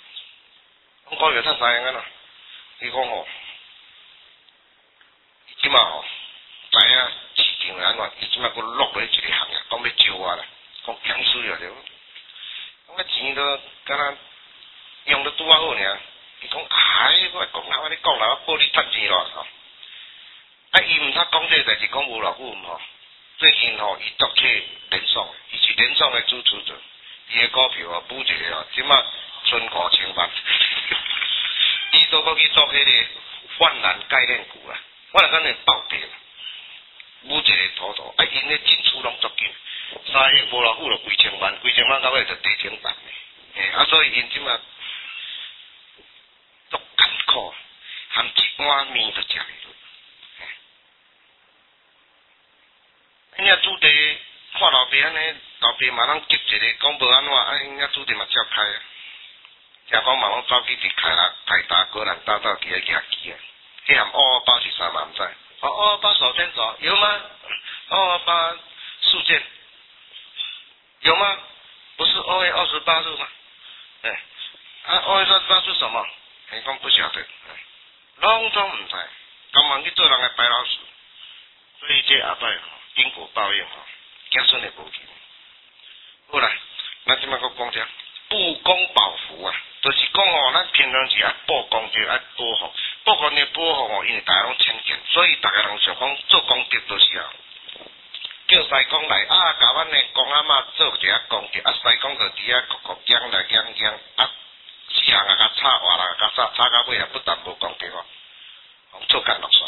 Speaker 1: 我股票趁三亿安怎？伊讲吼，即嘛吼，知影市场安怎，伊即马佫落落一个行业，讲要招我啦，讲强势了对。讲啊钱都敢若用得拄啊好尔，伊讲哎，我讲啦，我咧讲啦，我报你趁钱咯吼。啊，伊毋通讲这个代志，讲无偌久毋吼。最近吼，伊读册连爽，伊是连爽的主持者，伊的股票哦，补一个哦，即马存五千万。伊都搁去做迄个泛蓝概念股啦，我来讲你爆跌，补一个土土，啊，因咧进出拢足紧，三月无偌久就几千万，几千万到尾就跌停板诶，啊，所以因即马足艰苦，含一碗面都食袂落。因遐主题看老爸安尼，老爸嘛通急一个，讲无安怎，啊，因遐主题嘛照开啊。听讲嘛拢走去伫开啦，台大果然大道去遐举旗啊。迄含二二八是啥嘛毋知？哦，二二八手牵手有吗？二二八事件有吗？不是二月二十八日吗？哎，啊，二月二十八是什么？伊讲不晓得，拢总毋知，甘愿去做人的白老鼠。所以这后摆吼，因果报应吼，子孙会无去。好啦，咱即摆佫讲者不公报福啊，就是讲吼，咱平常时爱报功德，爱保护，报功德保护吼，因为大家拢亲近，所以大家人想讲做功德都是啊，叫西公来啊，甲阮的公阿嬷做一下功德，啊，西公就伫遐哭哭讲来讲讲，啊，四项啊甲吵，活啦甲吵，吵到尾也不但无功德哦，做干落算。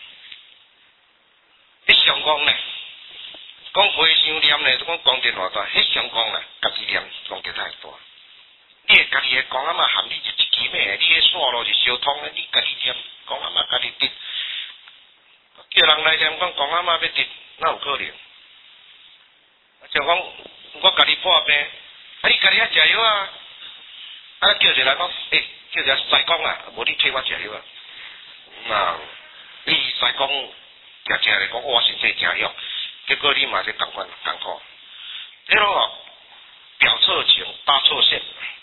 Speaker 1: 迄上公呢，讲回想念呢，讲功德偌大，迄上公呢，家己念功德太大。你家己的公阿嬷含你一支咩？你的线路是相通的，你家己念，公阿嬷家己得，叫人来念讲公阿嬷要得，哪有可能？像讲我家己破病，啊你家己遐食药啊，啊叫一个人讲，诶、欸，叫一个西公啊，无你替我食药啊，那你西公常常来讲我身体诚弱，结果你嘛是同款艰苦，这咯哦，表错情，搭错线。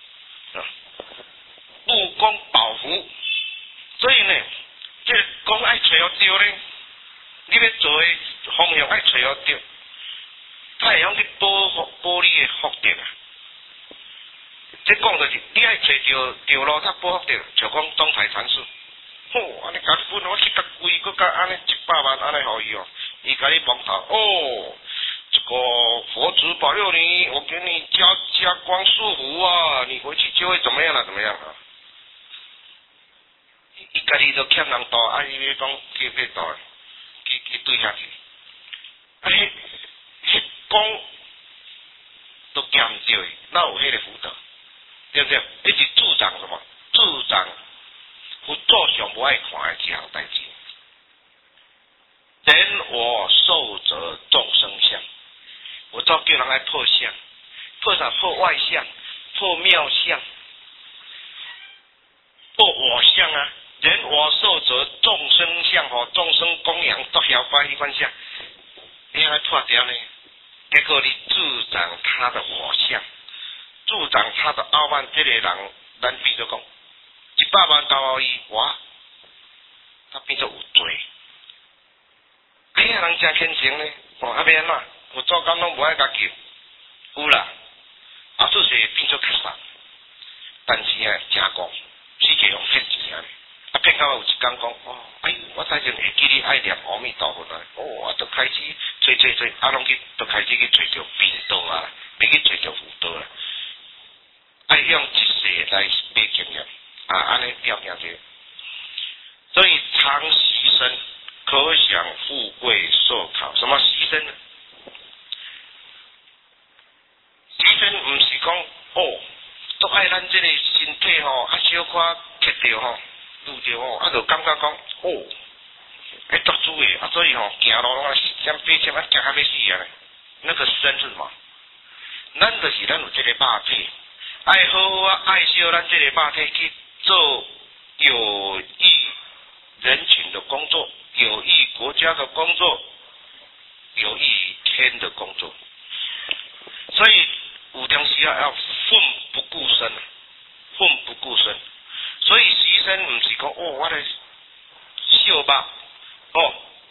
Speaker 1: 不公保福，所以呢，这个公爱找好对呢，你要做的方向爱找好对，他会晓去保护保你的福德啊。这讲就是你爱找着条路，他保福德，像讲东台禅师，吼，安尼甲分我去甲贵，佮甲安尼一百万安尼互伊哦，伊甲你蒙头哦。这个佛祖保佑你，我给你加加光束福啊，你回去就会怎么样了？怎么样啊？伊家己都欠人多，啊，伊要讲去要多，去去对下去，啊，迄迄讲都兼唔着，哪有迄个福德？对不对？迄是助长什么？助长佛祖上不爱看的一项代志。人我寿则众生相。我照叫人来破相，破啥？破外相，破妙相，破我相啊！人我寿则众生相，吼，众生供养都晓发一番相，你来破掉呢？结果你助长他的我相，助长他的傲慢。这个人，咱比如讲，一百万交伊，哇，他变做有罪。哎呀，人真虔诚呢，哦，啊要安怎？有做工拢无爱甲救，有啦，后出是变做较少，但是啊，真讲世界用骗钱啊，啊骗到有一天讲，哦，哎，我最近会记你爱念阿弥陀佛啦，哦，我就开始找找找，啊，拢去，就开始去找着贫道啊，要去找着辅导啦，爱用一世来买经验，啊，安尼了解者，所以常牺牲，可享富贵寿考，什么牺牲呢？牺牲毋是讲哦，都爱咱这个身体吼，啊小可贴着吼，拄着吼，啊就感觉讲哦，会作主诶，啊所以吼行路拢啊像飞车啊，行到要死啊！那个身是什么？咱就是咱有这个肉体，爱好好啊爱惜咱这个肉体去做有益人群的工作，有益国家的工作，有益天的工作，所以。有当时啊要奋不顾身，奋不顾身，所以牺牲毋是讲哦，我来笑吧，哦，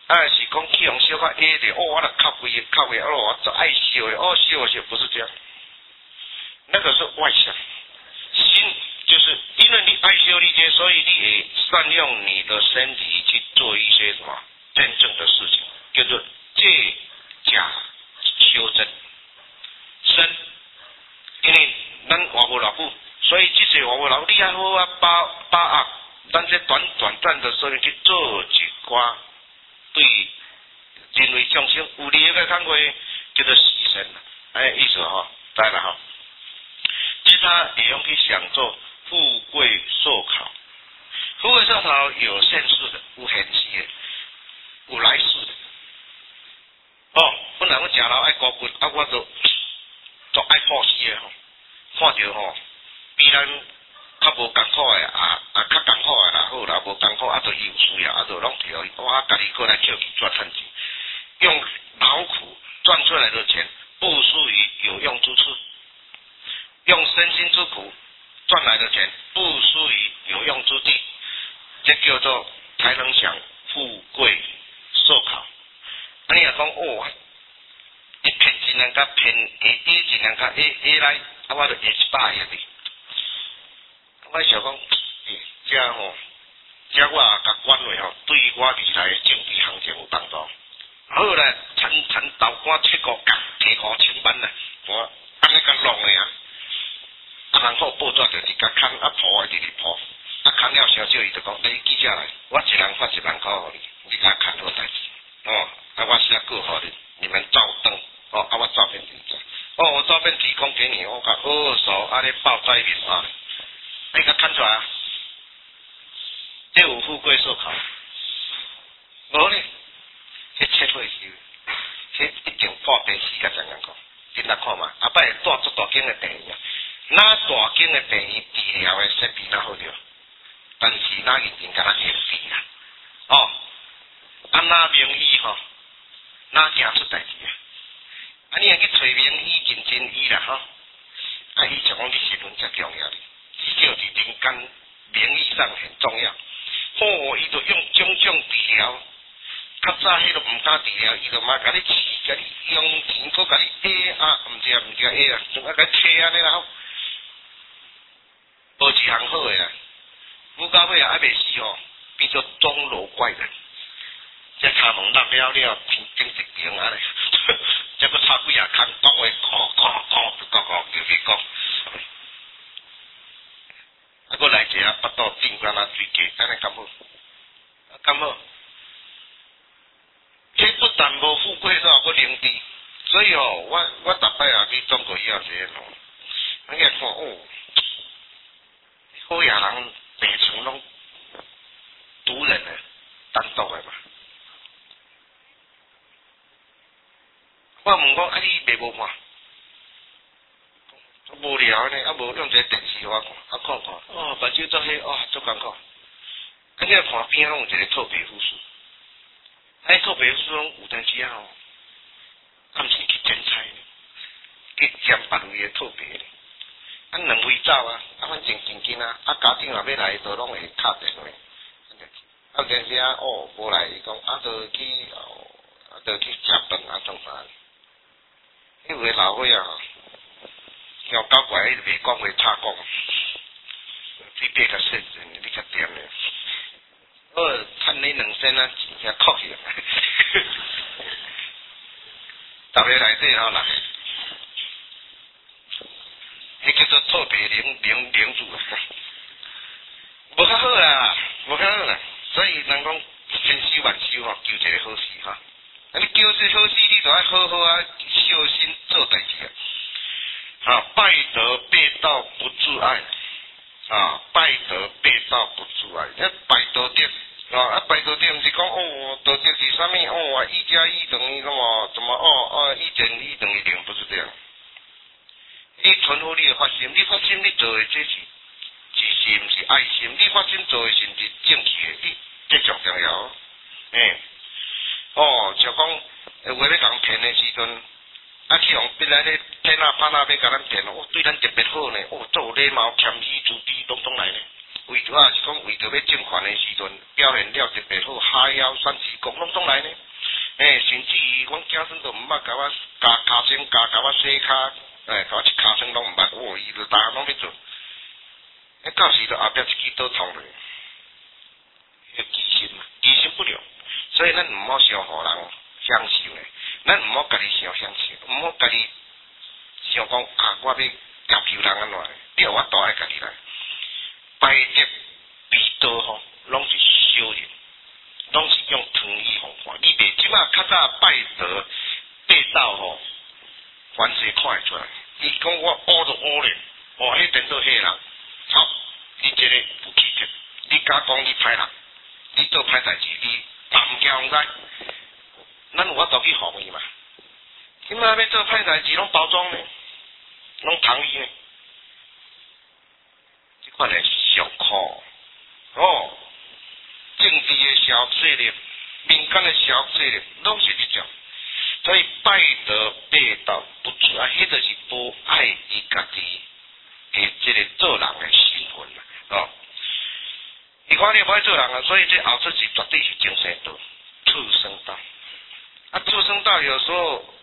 Speaker 1: 啊是讲去用小可 A 的，哦，我来靠规靠规，哦，我做爱笑的，哦，笑笑不是这样，那个是外向，心就是因为你爱笑你这，所以你也善用你的身体去做一些什么真正的事情，叫做借假修真身，因为咱活无老久，所以这些活无老久，你还好啊把把握，咱这短短暂的时间去做一寡。对人类众生有利益的讲话叫做牺牲，哎，意思吼，知啦吼。其他也用去想做富贵寿考，富贵寿考有现世的，有现世的，有来世的。哦，本来我食老爱高骨，啊，我就做爱破死的吼，看着吼，比咱较无艰苦的啊啊，较艰苦的啦，好啦，无艰苦啊，就有需要啊，就拢调，我家己过来捡去赚趁钱，用劳苦赚出来的钱，不输于有用之处；用身心之苦赚来的钱，不输于有用之地。这叫做才能享富贵寿考。啊，你若讲哦，一骗一人甲骗 A A 一人甲 A A 来，啊，我就下一百个哩。我想讲，诶，这吼，这我甲管话吼，对我未来的政治行情有帮助。好啦，趁趁豆干七个角，提五千万啦，我安尼甲弄的啊，啊，然后报纸就直接看啊破的直直破，啊看了少少伊就讲，诶，记者来，我一人发一万块互你，你甲看好代志，哦，啊我写过互你，你们照登，哦，啊我照片提供，哦，我照片提供给你，我甲二手啊咧报载面啊。你甲看出来啊？这有富贵寿考，无呢？这切会收，这一定破第四甲怎样讲？你来看嘛，后摆会带足大间的病院，哪大间的病院治疗的设备哪好着？但是哪认真甲咱限制啦，哦，啊哪名医吼，哪惊出代志啊？啊你若去找名医认真医啦吼，啊伊就讲你身份才重要哩。至少伫人间名义上很重要。哦，伊就用种种治疗，较早迄个毋敢治疗，伊就嘛甲你饲，甲你用钱，搁甲你下啊，毋对啊，毋对啊，下啊，仲啊甲你摕安尼啦，无一项好诶啦。武到尾啊，还袂死吼，变做钟楼怪人。这骹门落了了，天顶一顶安尼，这个插几啊空，讲话讲讲讲，讲讲叫你讲。啊，搁来一个巴肚顶干啊水鸡，安尼敢好？啊，敢好？这不但无富贵，煞搁灵智，所以哦，我我逐摆啊去中国以后是吼，你来看哦，好野人地层拢独人诶，单独诶嘛。我问讲啊，你袂无看？无聊呢，啊无用一个电视我看，啊看看，哦，目睭做黑，哦，足艰苦。啊，你来看边仔有一个特别护士，啊，特别护士拢有阵时啊吼，啊毋是去剪彩呢，去兼别位的特别呢。啊，两位走啊，啊反正正经啊，啊家庭若要来，都拢会敲电话。啊，有阵时啊，哦，无来，伊讲啊，就去哦，啊，就去食饭啊，创啥？迄位老伙啊。要搞怪，伊就袂讲话插讲，你别个身子，你较掂咧。哦，趁你两身啊，钱遐哭去。逐个内底吼人，迄叫做特别领领领主啊，无较好啦，无较好啦。所以人讲千修万修吼，求一个好事哈。啊，你求这好事，你就爱好好啊，小心做代志啊。啊，拜得被道不自爱，啊，拜得被道不自爱。那拜道德，啊，啊拜道德毋是讲哦，道德是啥物？哦，一加一等于什么？怎么？哦哦，一减一等于零，不是这样。你存好你的发心，你发心你做的这是自信，毋是爱心。你发心做的是是正确的，你这上重要。诶、欸，哦，像讲有话要讲骗的时阵。啊，去用别来咧骗啊、骗啊，要甲咱骗哦，对咱特别好呢。哦，做礼貌、谦虚、自卑，拢总来呢。有为着啊是讲为着要政权的时阵表现了特别好，海妖选时功拢总来呢。诶，甚至于阮囝孙都毋捌甲我加骹绳加甲我洗骹，诶，甲我一骹绳拢毋捌，哦，伊就逐项拢要做。诶，到时就后壁一支刀捅落，迄疑心嘛，疑心不良。所以咱毋好伤互人享受呢，咱毋好家己伤享受，毋好家己想讲啊，我要要求人安怎？你有法度爱家己来。拜得被刀吼，拢是小人，拢是用糖衣互看。你袂即马较早拜得八斗吼，凡事看会出来。伊讲我乌就乌咧，哦，迄颠倒迄人，好，你这个有气质，你敢讲你歹人，你做歹代志，你嘛毋惊人知，咱有法度去防伊嘛？即马要做歹代志，拢包装呢，拢糖衣呢，即款诶上苦哦。政治诶小势力、民间诶小势力，拢是即种。所以拜得八斗不出啊，迄就是无爱伊家己诶，即个做人诶身份啦，哦。伊看你无爱做人啊，所以这后出是绝对是精神道、畜生道。啊，畜生道有时候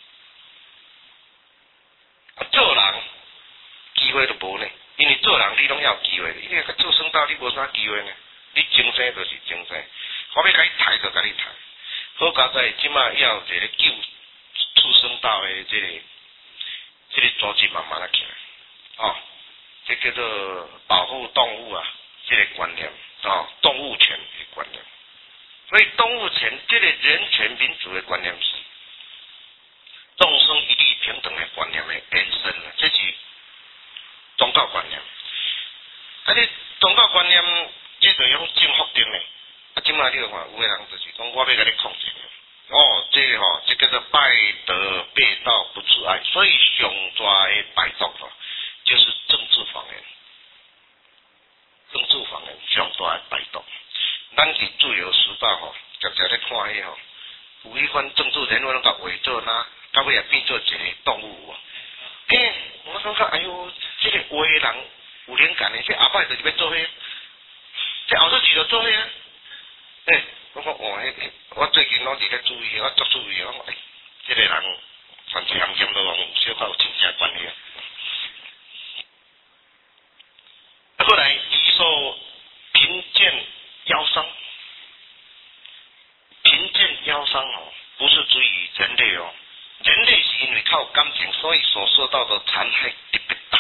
Speaker 1: 啊，做人机会都无呢，因为做人你拢要有机会，你个畜生道你无啥机会呢？你精神就是精神，我要甲你抬就甲你抬。好佳在即马要有一个救畜生道的这个这个组织慢慢啊起来，哦，这叫做保护动物啊，这个观念哦，动物权的观念。所以动物权这个人权民主的观念是众生一律平等的观念的延伸啊，这是宗教观念。啊，你宗教观念这就用政府定的。啊，即马你有看，有个人就是讲，我要甲你控制。哦，这个吼、哦，这叫做拜得八斗不自爱。所以上大的拜毒吼，就是政治方面，政治方面上大的拜毒。咱是自由时报吼，常常咧看迄吼，有迄款政治人物拢甲伪造呐，到尾也变做一个动物哦。诶，我感觉哎呦，这个画的人有灵感的，这后摆就是要做迄，这后头就做迄啊。诶、欸，我讲哇，迄我最近拢伫咧注意，我足注意，我讲诶，即、這個人犯罪案件都往小可有真正关系啊。啊，过来移受贫贱夭伤，贫贱夭伤哦，不是指于人类哦，人类是因为靠感情，所以所受到的残害特别大。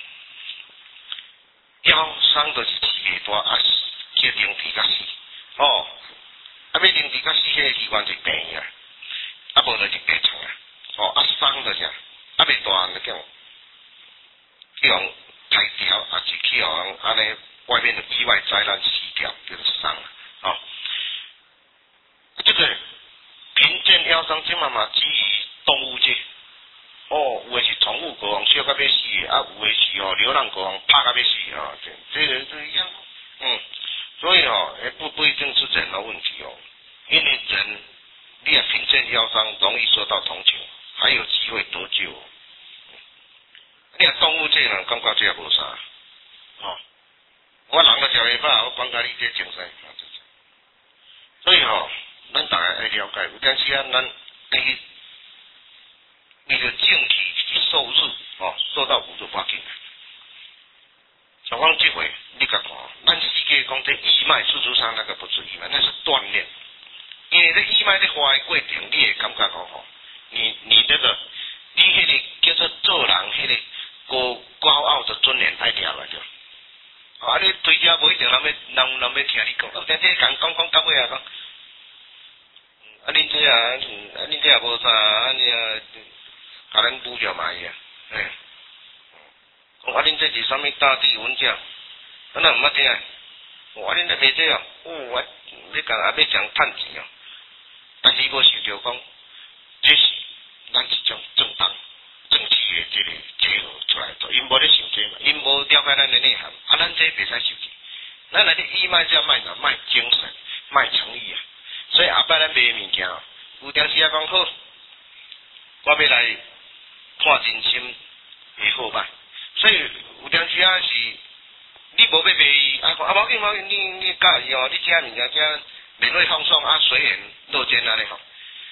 Speaker 1: 夭伤就是饲袂大，啊，叫灵体甲死。哦，啊，要灵智甲死，迄个器官就病啊，啊，无就是病床啊，哦，啊，伤就是啊，啊，未大就叫去用抬掉，啊，是去用安尼外面的意外灾难死掉，叫做伤啊，哦，这个贫贱夭伤，即嘛嘛基于动物界，哦，有诶是宠物狗王烧到要死，啊，有诶是哦流浪狗王拍到要死啊，这这个是一样，嗯。所以哦，也不不一定是人的问题哦，因为人你也贫贱夭伤，容易受到同情，还有机会得救。你若动物这人感觉这也无啥，哦，我人都食袂饱，我管甲你这精神。所以哦，咱大家爱了解，有阵时啊，咱爱去为了政体受辱，哦，受到侮辱不要紧。像讲这回，你甲看，咱世界讲这义卖，事实上那个不是义卖，那是锻炼。因为这义卖的花的过程，你会感觉讲吼，你你这个，你迄个叫做做人，迄个高高傲的尊严爱了来着。啊，你对遮无一定人要人人要听你讲，哦，这这讲讲讲到尾啊讲，啊恁这啊，啊恁这也无啥，啊你啊，甲咱补着嘛伊啊，哎。讲啊，恁这是啥物大地文件？咱若毋捌听，啊，恁这卖这哦，哦，我要讲啊，要讲趁钱哦。但是伊无想着讲，这是咱一种正当正气的这个结合出来做，因无咧想这嘛，因无了解咱的内涵，啊，咱这袂使受气。咱来咧义卖这卖哪卖精神，卖诚意啊。所以后摆咱卖物件，有当时啊讲好，我要来看人心的好歹。所以有阵时啊是，你无要卖伊，啊讲啊无要紧无要紧，你你介意哦，你食物件食免费放送啊，随缘落肩安尼吼。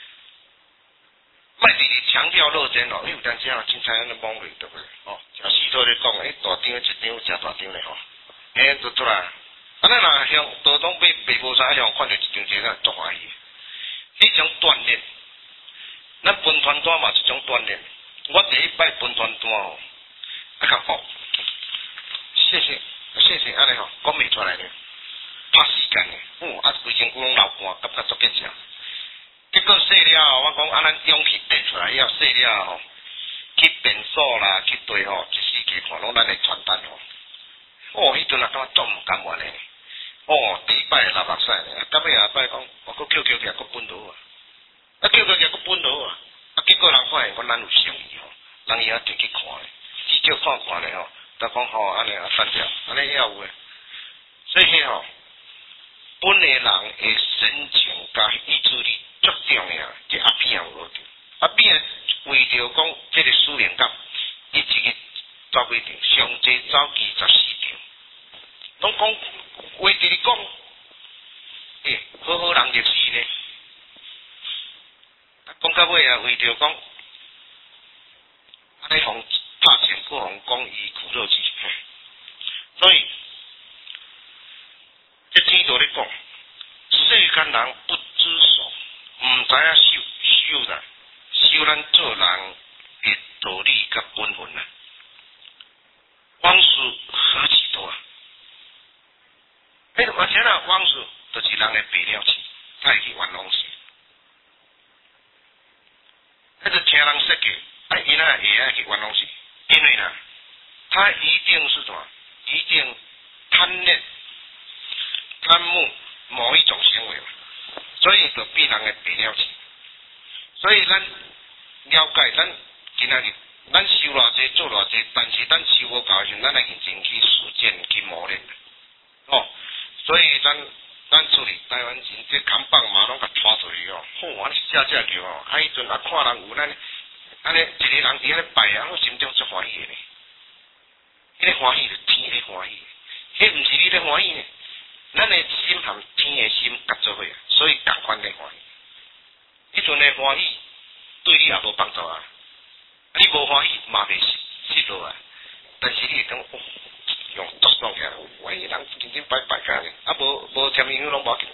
Speaker 1: 卖直直强调落肩哦，因为有当时啊，凊彩安尼懵袂对不对？哦，诚实在咧讲，诶，大张一张诚大张咧吼，诶，就出来。啊，咱若向道东买卖无啥，向看到一张这个足欢喜。迄种锻炼，咱分团单嘛一种锻炼。我第一摆分团单哦，啊较好，谢谢谢谢，安尼吼，讲袂出来咧，拍时间咧，哦，啊规身躯拢流汗，感觉足紧张。结果洗了后，我讲啊，咱勇气摕出来，以后洗了吼，去便所啦，去对吼，一世界看拢咱的传单吼。哦，迄阵啊，感觉足毋甘愿咧。哦，第一摆六目屎咧，到尾下摆讲，我搁叫叫起来，搁本倒啊，啊叫叫起来，搁本倒啊，啊结果人发现讲咱有诚意吼，人伊啊摕去看咧，至少看看咧吼，就讲吼安尼啊单调，安尼也有诶。所以迄吼，本个人诶神情甲意志力足重要，即阿扁也有落着。阿扁为着讲即个使命感，伊一日走几场，上济走二十四场。拢讲话直直讲，诶、欸，好好人历史呢。讲到尾啊，为着讲，安尼互拍成个互讲伊苦肉计，所以这天道咧讲，世间人不知数，毋知影修修啦，修咱做人的道理甲本分啊，往事何其多啊！迄而且呢，往事就是人的白了去，他会去玩往事。迄个听人说句，啊，伊那会爱去玩往事，因为呢，他一定是什么？一定贪恋、贪慕某一种行为嘛，所以就变人的白了去。所以咱了解，咱今仔日咱修偌济，做偌济，但是咱修无够时阵，咱来认真去实践、去磨练。哦。所以咱咱处理台湾人，这扛棒嘛拢甲拖出去哦，吼，安尼写写叫哦，啊，迄阵啊看人有咱安尼一个人伫安尼拜啊，我心中足欢喜的呢。迄个欢喜是天咧欢喜，迄毋是你咧欢喜呢。咱的心含天的心合做伙啊，所以共款咧欢喜。迄阵的欢喜对你也无帮助啊，你无欢喜嘛袂失落啊，但是你会感觉哦。用作爽起来，我迄人真正摆摆干咧，啊无无添英语拢无要紧，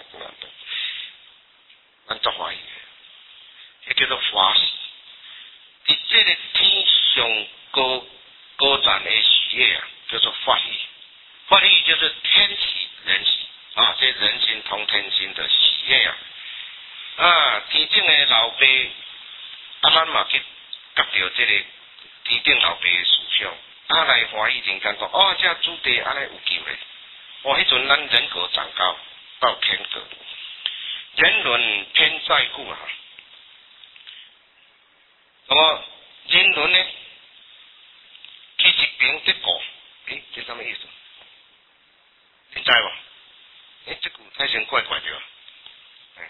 Speaker 1: 咱足欢喜，迄叫做欢喜。伫这个天上高高赞的喜悦啊，叫做法喜。法喜就是天喜人喜啊，这人心同天心的喜悦啊。啊，天顶的老爸，啊咱嘛去夹着这个天顶老爸的思想。啊来欢喜人间讲，哦，这主题安尼有救咧。哇，迄阵咱人格长高到天格，人伦天在故啊。那么人伦呢，去一边一个，诶，这什么意思？你知无？诶，这句太像怪怪的哦。诶，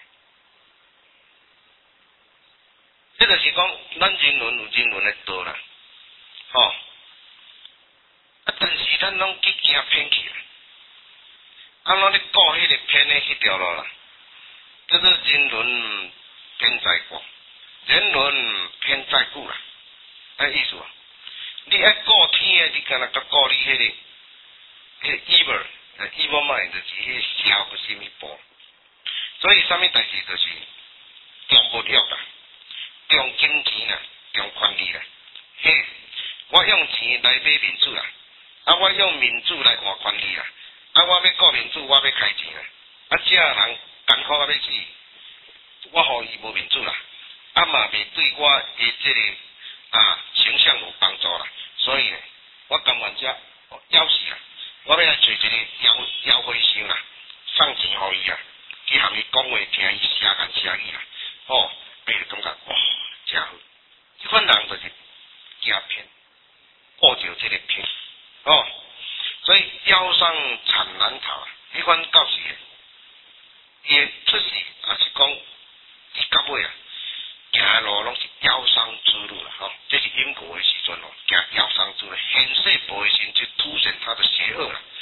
Speaker 1: 这就是讲，咱人伦有人伦的道啦，吼。啊！但是咱拢去惊偏去啦，啊！咱咧顾迄个偏的迄条路啦，叫做人伦偏在过，人伦偏在故啦，啊意思啊？你爱顾天的，你干那甲顾你迄、那个迄、那个 evil， 呃 evil mind 就是迄个邪个心一步，所以啥物代志就是重物了啦，重金钱啦，重权力啦，嘿，我用钱来买民主啦。啊！我用民主来换权利啦，啊！我要顾民主，我要开钱啦，啊！这人艰苦啊要死，我互伊无民主啦，啊嘛袂对我的这个啊形象有帮助啦，所以呢，我甘愿遮要死啦，我要来找一个妖妖会生啦，送钱互伊啊，去含伊讲话听伊写干写语啦，哦，伊就感觉哇，真好，这款人就是诈骗，顾着这个骗。哦，所以腰伤惨难逃啊！迄款到时，伊出事也是讲，伊到尾啊，行的路拢是腰伤之路啦，吼、哦，这是因果的时阵哦，行腰伤之路，现世报的时就凸显他的邪恶啦，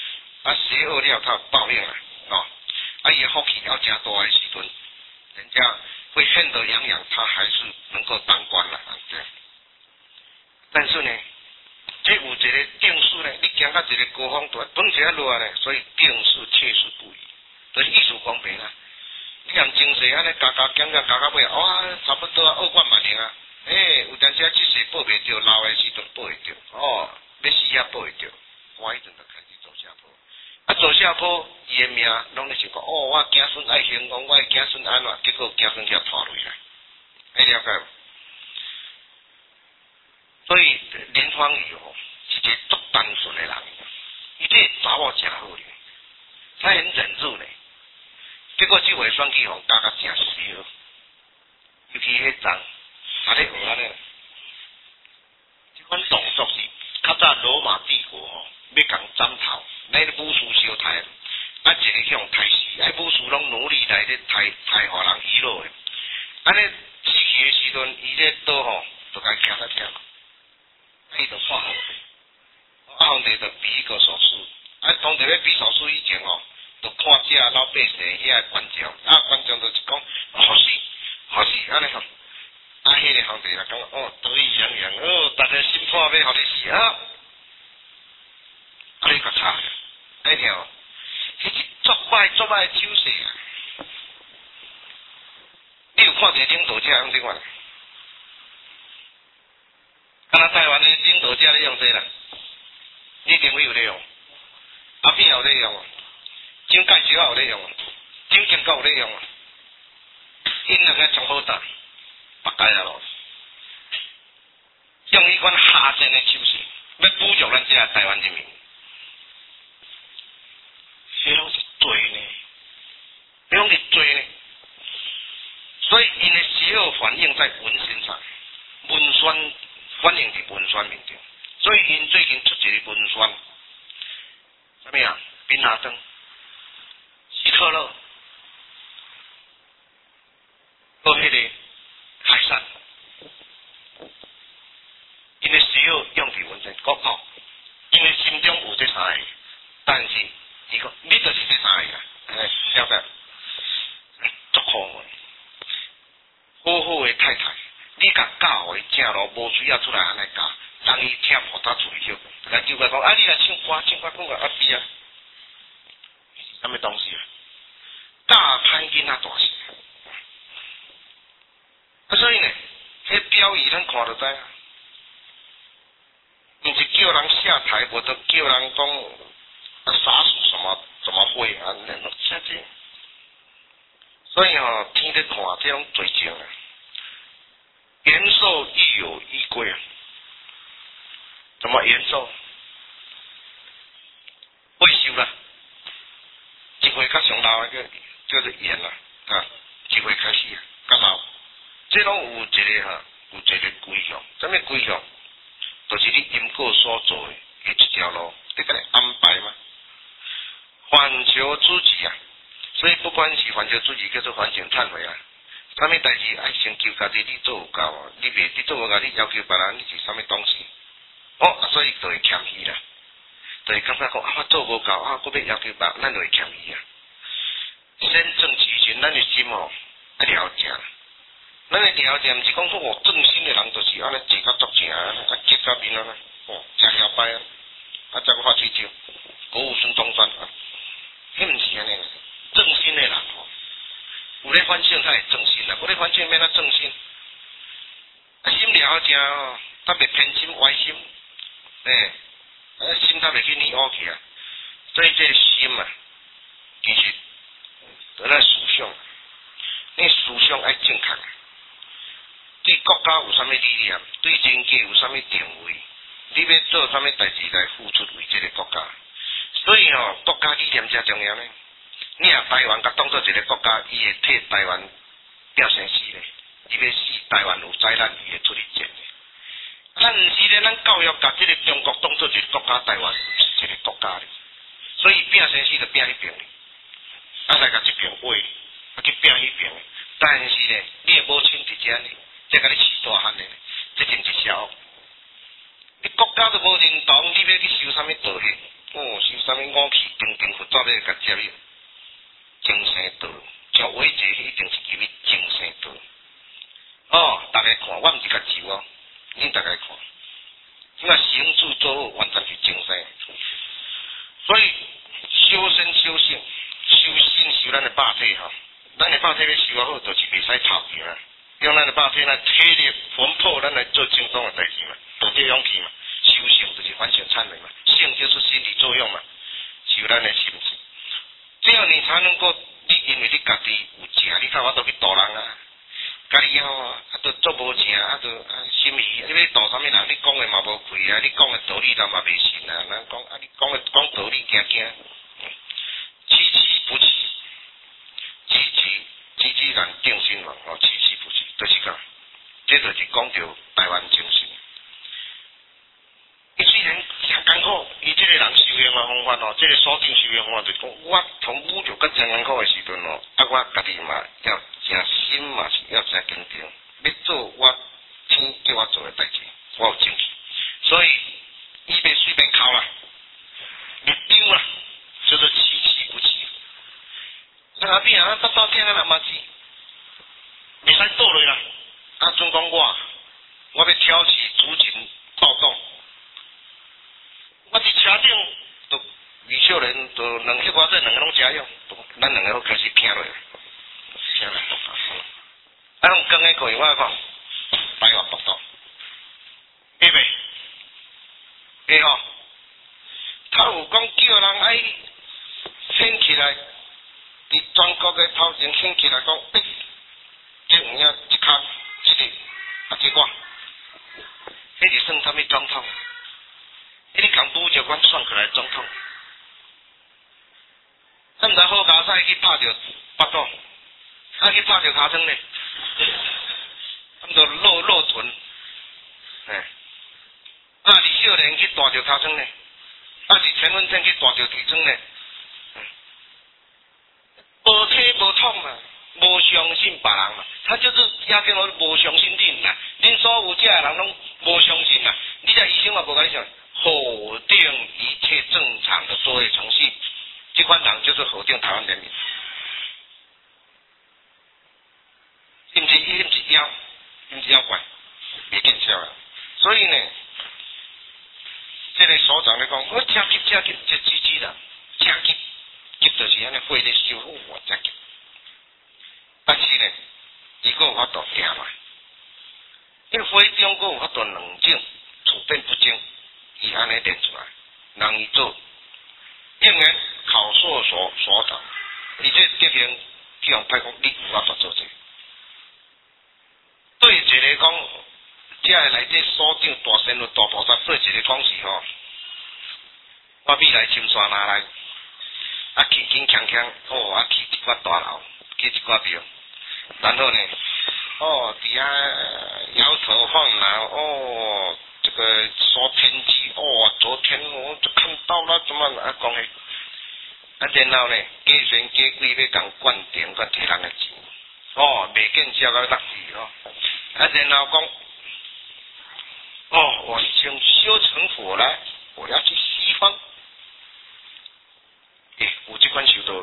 Speaker 1: 啊邪恶了他报应了，哦，啊伊福气了加大的时阵，人家会恨得痒痒，他还是能够当官了，对。但是呢，这有一个定数呢，你行到一个高峰度，本一下落呢，所以定数切实不移，就是意思公平啊。你像精细安尼加加减减加到尾，哇，差不多二万万年啊！诶、欸，有阵时即世报袂着，老的时阵报会着，哦，要死也报会着，我迄阵就开始做下坡。啊，做下坡，伊的命拢咧想讲，哦，我子孙爱兴旺，我子孙安怎？结果子孙却拖落来，你了解无？所以林芳宇哦，是一个足单纯的人，伊这查某真好咧，他很忍住呢。结果这回选举吼，加甲真少，尤其迄阵，啊咧学安尼，即款动作是较早罗马帝国吼，要共斩头，咱武士相杀，啊一个向杀死，啊武士拢努力来咧杀杀华人遗落的，安尼死去的时阵，伊咧倒吼，就该行得听，啊伊就看皇帝，啊皇帝就比一个手势，啊当着咧比手势以前吼。就看这老百姓遐观众，啊观众就是讲好死好死安尼吼，啊迄个皇帝就讲哦得意洋洋，哦大家心破要互你死啊，啊你个差，哎条，迄是足歹足歹手势啊！你有看一个领导者用这款？敢若台湾的领导者咧用这啦？你认为有咧用？阿扁有咧用？蒋介石也有咧用，蒋经国有咧用，因两个上好打，白解啊咯。用迄款下贱的手势，要侮辱咱这台湾人民，迄拢是罪呢，迄拢是罪呢。所以因的邪恶反映在文身上，文宣反映伫文宣面顶，所以因最近出一个文宣，什么啊？宾拉登。希特勒，和迄个海山，因为需要用伫文身国口，因为心中有这三个，但是伊讲你就是这三个啦，哎，了解？足好诶，好好的太太，你甲教的正路，无需要出来安尼教，人伊听互他吹嘘，甲叫佢讲，啊，你来唱歌，唱歌讲个阿弟啊，是啥物东西啊？大歹囡仔大事，啊，所以呢，迄标语咱看得知啊，毋是叫人下台，或者叫人讲啊杀死什么怎么会啊，那种这这，所以吼、哦，天在看这种罪情啊，延寿亦有依规啊，怎么延寿？退休啦，一岁较上老个。叫做严啦，啊，一岁开始啊，较老，这拢有一个哈，有一个规向，什么规向？就是你因果所做的迄一条路，你甲你安排嘛。环球主义啊，所以不管是环球主义叫做反省忏悔啊，啥物代志爱先求家己你做有够啊，你袂你做有够，你要求别人你是啥物东西？哦，所以就会谦虚啦，就会感觉讲啊，我做无够啊，我要要求别人，咱就会谦虚啊。先正其心，咱的心哦，要了解。咱的了解，毋是讲说我正心的人就是安尼坐较足正啊，啊结到面啊，哦，真了摆啊，啊再个发吹招，国务孙中山啊，迄毋是安尼。正心的人哦，有咧反省，他会正心啦；无咧反省，免他正心。啊，心了解哦，他袂偏心歪心，诶、欸，啊心他袂去捏乌去啊。所以这个心啊，其实。在咱思想，你思想爱正确，对国家有啥物理念，对人家有啥物定位，你要做啥物代志来付出为这个国家。所以吼、哦，国家理念真重要呢。你若台湾甲当做一个国家，伊会替台湾表现死咧。伊要死，台湾有灾难，伊会出去战咧。咱毋是咧，咱教育甲这个中国当做一个国家，台湾是一个国家咧。所以拼生死就拼迄边咧。啊来甲这边话，啊去拼迄边，但是呢，你的母亲伫遮呢，再甲你饲大汉呢，这真是笑。你国家都无认同，你要去受啥物道歉？ 哦，是啥物武器，定定佛祖要甲接你，精神道，像伟者一定是叫你精神道。哦，大家看，我毋是甲咒哦，恁大家看，即个行住坐卧完全是精神，所以修身修性，修心修咱的肉体吼，咱的肉体要修好，就是袂使偷去啦。用咱的肉体来体力魂魄，咱来做正当的代志嘛，道德勇气嘛。修行就是反省忏悔嘛，性就是心理作用嘛，修咱的心智，这样你才能够，你因为你家己有正，你看我都去度人啊，家己吼啊都做无正，啊都啊心仪，你要度啥物人？你讲的嘛无亏啊，你讲的道理人嘛袂信啊，人讲啊你讲的讲道理惊惊，期期不起，积极积极然定心丸哦，期期不起，就是讲，这就是讲到台湾精神。伊虽然诚艰苦，伊即个人修行的方法哦，即、這个锁定修行方法就是讲，我从愈着较诚艰苦的时阵哦，啊我家己嘛要诚心嘛是要诚坚定，要做我天叫我做的代志，我有精气，所以伊袂随便哭啦，目标啦，叫做期期不起。那边啊，到到天啊，那嘛是袂使倒落啦。啊，准讲我，我要挑起族群暴动。我伫车顶，都李少年，都两迄我这两个拢加用，咱两个都开始拼落，拼落。啊，用光的可以我讲，白话报道，对袂？对吼。他有讲叫人爱掀起来，伫全国的头前掀起来讲，诶、欸，这有影即骹即个啊即我，迄是算啥物总统？迄你共拄着阮选起来总统，啊毋知好佳赛去拍着巴肚，啊去拍着尻川咧，啊毋着露露臀，嘿，啊李少年去大着尻川咧，啊是陈文正去大着体川咧，无体无统嘛，无相信别人嘛，他就是压根都无相信恁啦，恁所有遮人拢无相信啦，你遮医生嘛无甲你讲。否定一切正常的作业程序，这款人就是否定台湾人民，是不是？伊不是妖，不是妖怪，袂见笑啊！所以呢，这个所长咧讲，我真急真急，这机器人真急，急就是安尼火咧烧好，我真急。但是呢，伊个有法度行嘛，因为火中个有法度冷静，处变不惊。伊安尼练出来，让伊做应援考所所所长，伊这德行，去用派讲，你有法度做这。对一个讲，这个内底所长大仙佛大菩萨对一个讲是吼，我未来深山哪来，啊轻轻锵锵，哦啊起一挂大楼，起一挂庙，然后呢，哦底下摇头晃脑，哦。这个说天气哦，昨天我就看到了，怎么啊讲嘞？啊，然后呢，加权加贵要共灌电，甲摕人的钱，哦，袂见笑到落去哦。啊，然后讲，哦，我已经修成佛了，我要去西方。诶，有这款修道，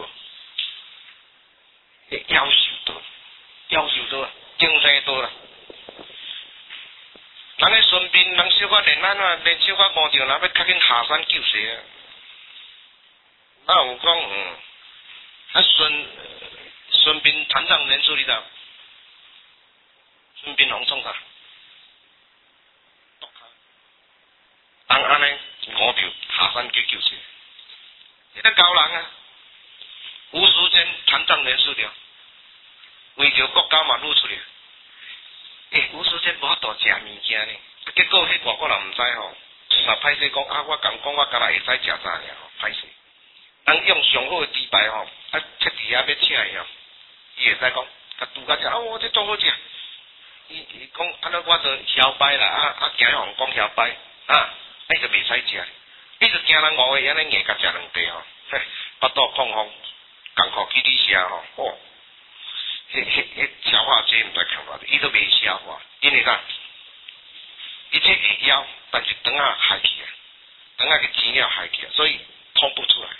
Speaker 1: 诶，夭寿道，夭寿道，精神道啦。咱咧顺便人小可练咱啊，练小可摸着，人要较紧下山救世啊。那有讲嗯，啊顺顺便团长人数你知？顺便红创啥？人安尼摸着下山去救世，你咧教人啊，无时间团长人数了，为着国家嘛露出来。诶，有时间无法度食物件呢，结果迄外国人毋知吼，嘛歹势讲啊，我讲讲我敢若会使食啥尔吼，歹势。人用上好诶猪排吼，啊切伫遐要请伊吼，伊会使讲，甲拄甲食啊，我这做好食。伊伊讲安尼我着嚣摆啦，啊啊惊互人讲嚣摆，啊，伊就袂使食，伊就惊人误会安尼硬甲食两块吼，嘿，巴肚空空，艰苦去你食吼，哦。迄迄迄消化节毋知看偌济，伊都袂消化，因为啥？伊这会枵，但是肠仔害去啊，肠仔个钱了害去啊，所以通不出来。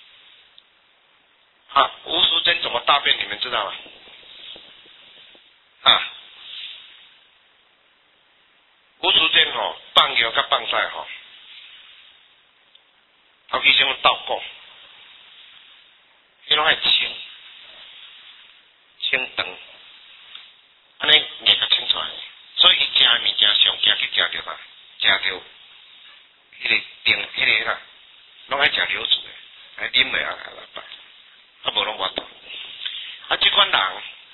Speaker 1: 啊，无时间怎么大便，你们知道吗？啊，无时间吼，放尿甲放屎吼，头期先要倒讲，迄拢爱清清肠，安尼尿较清出来。所以伊食的物件上惊去食着啥？食着迄个定迄个啦，拢爱食流质的，爱啉落啊来办，啊无拢无度。啊，即款人，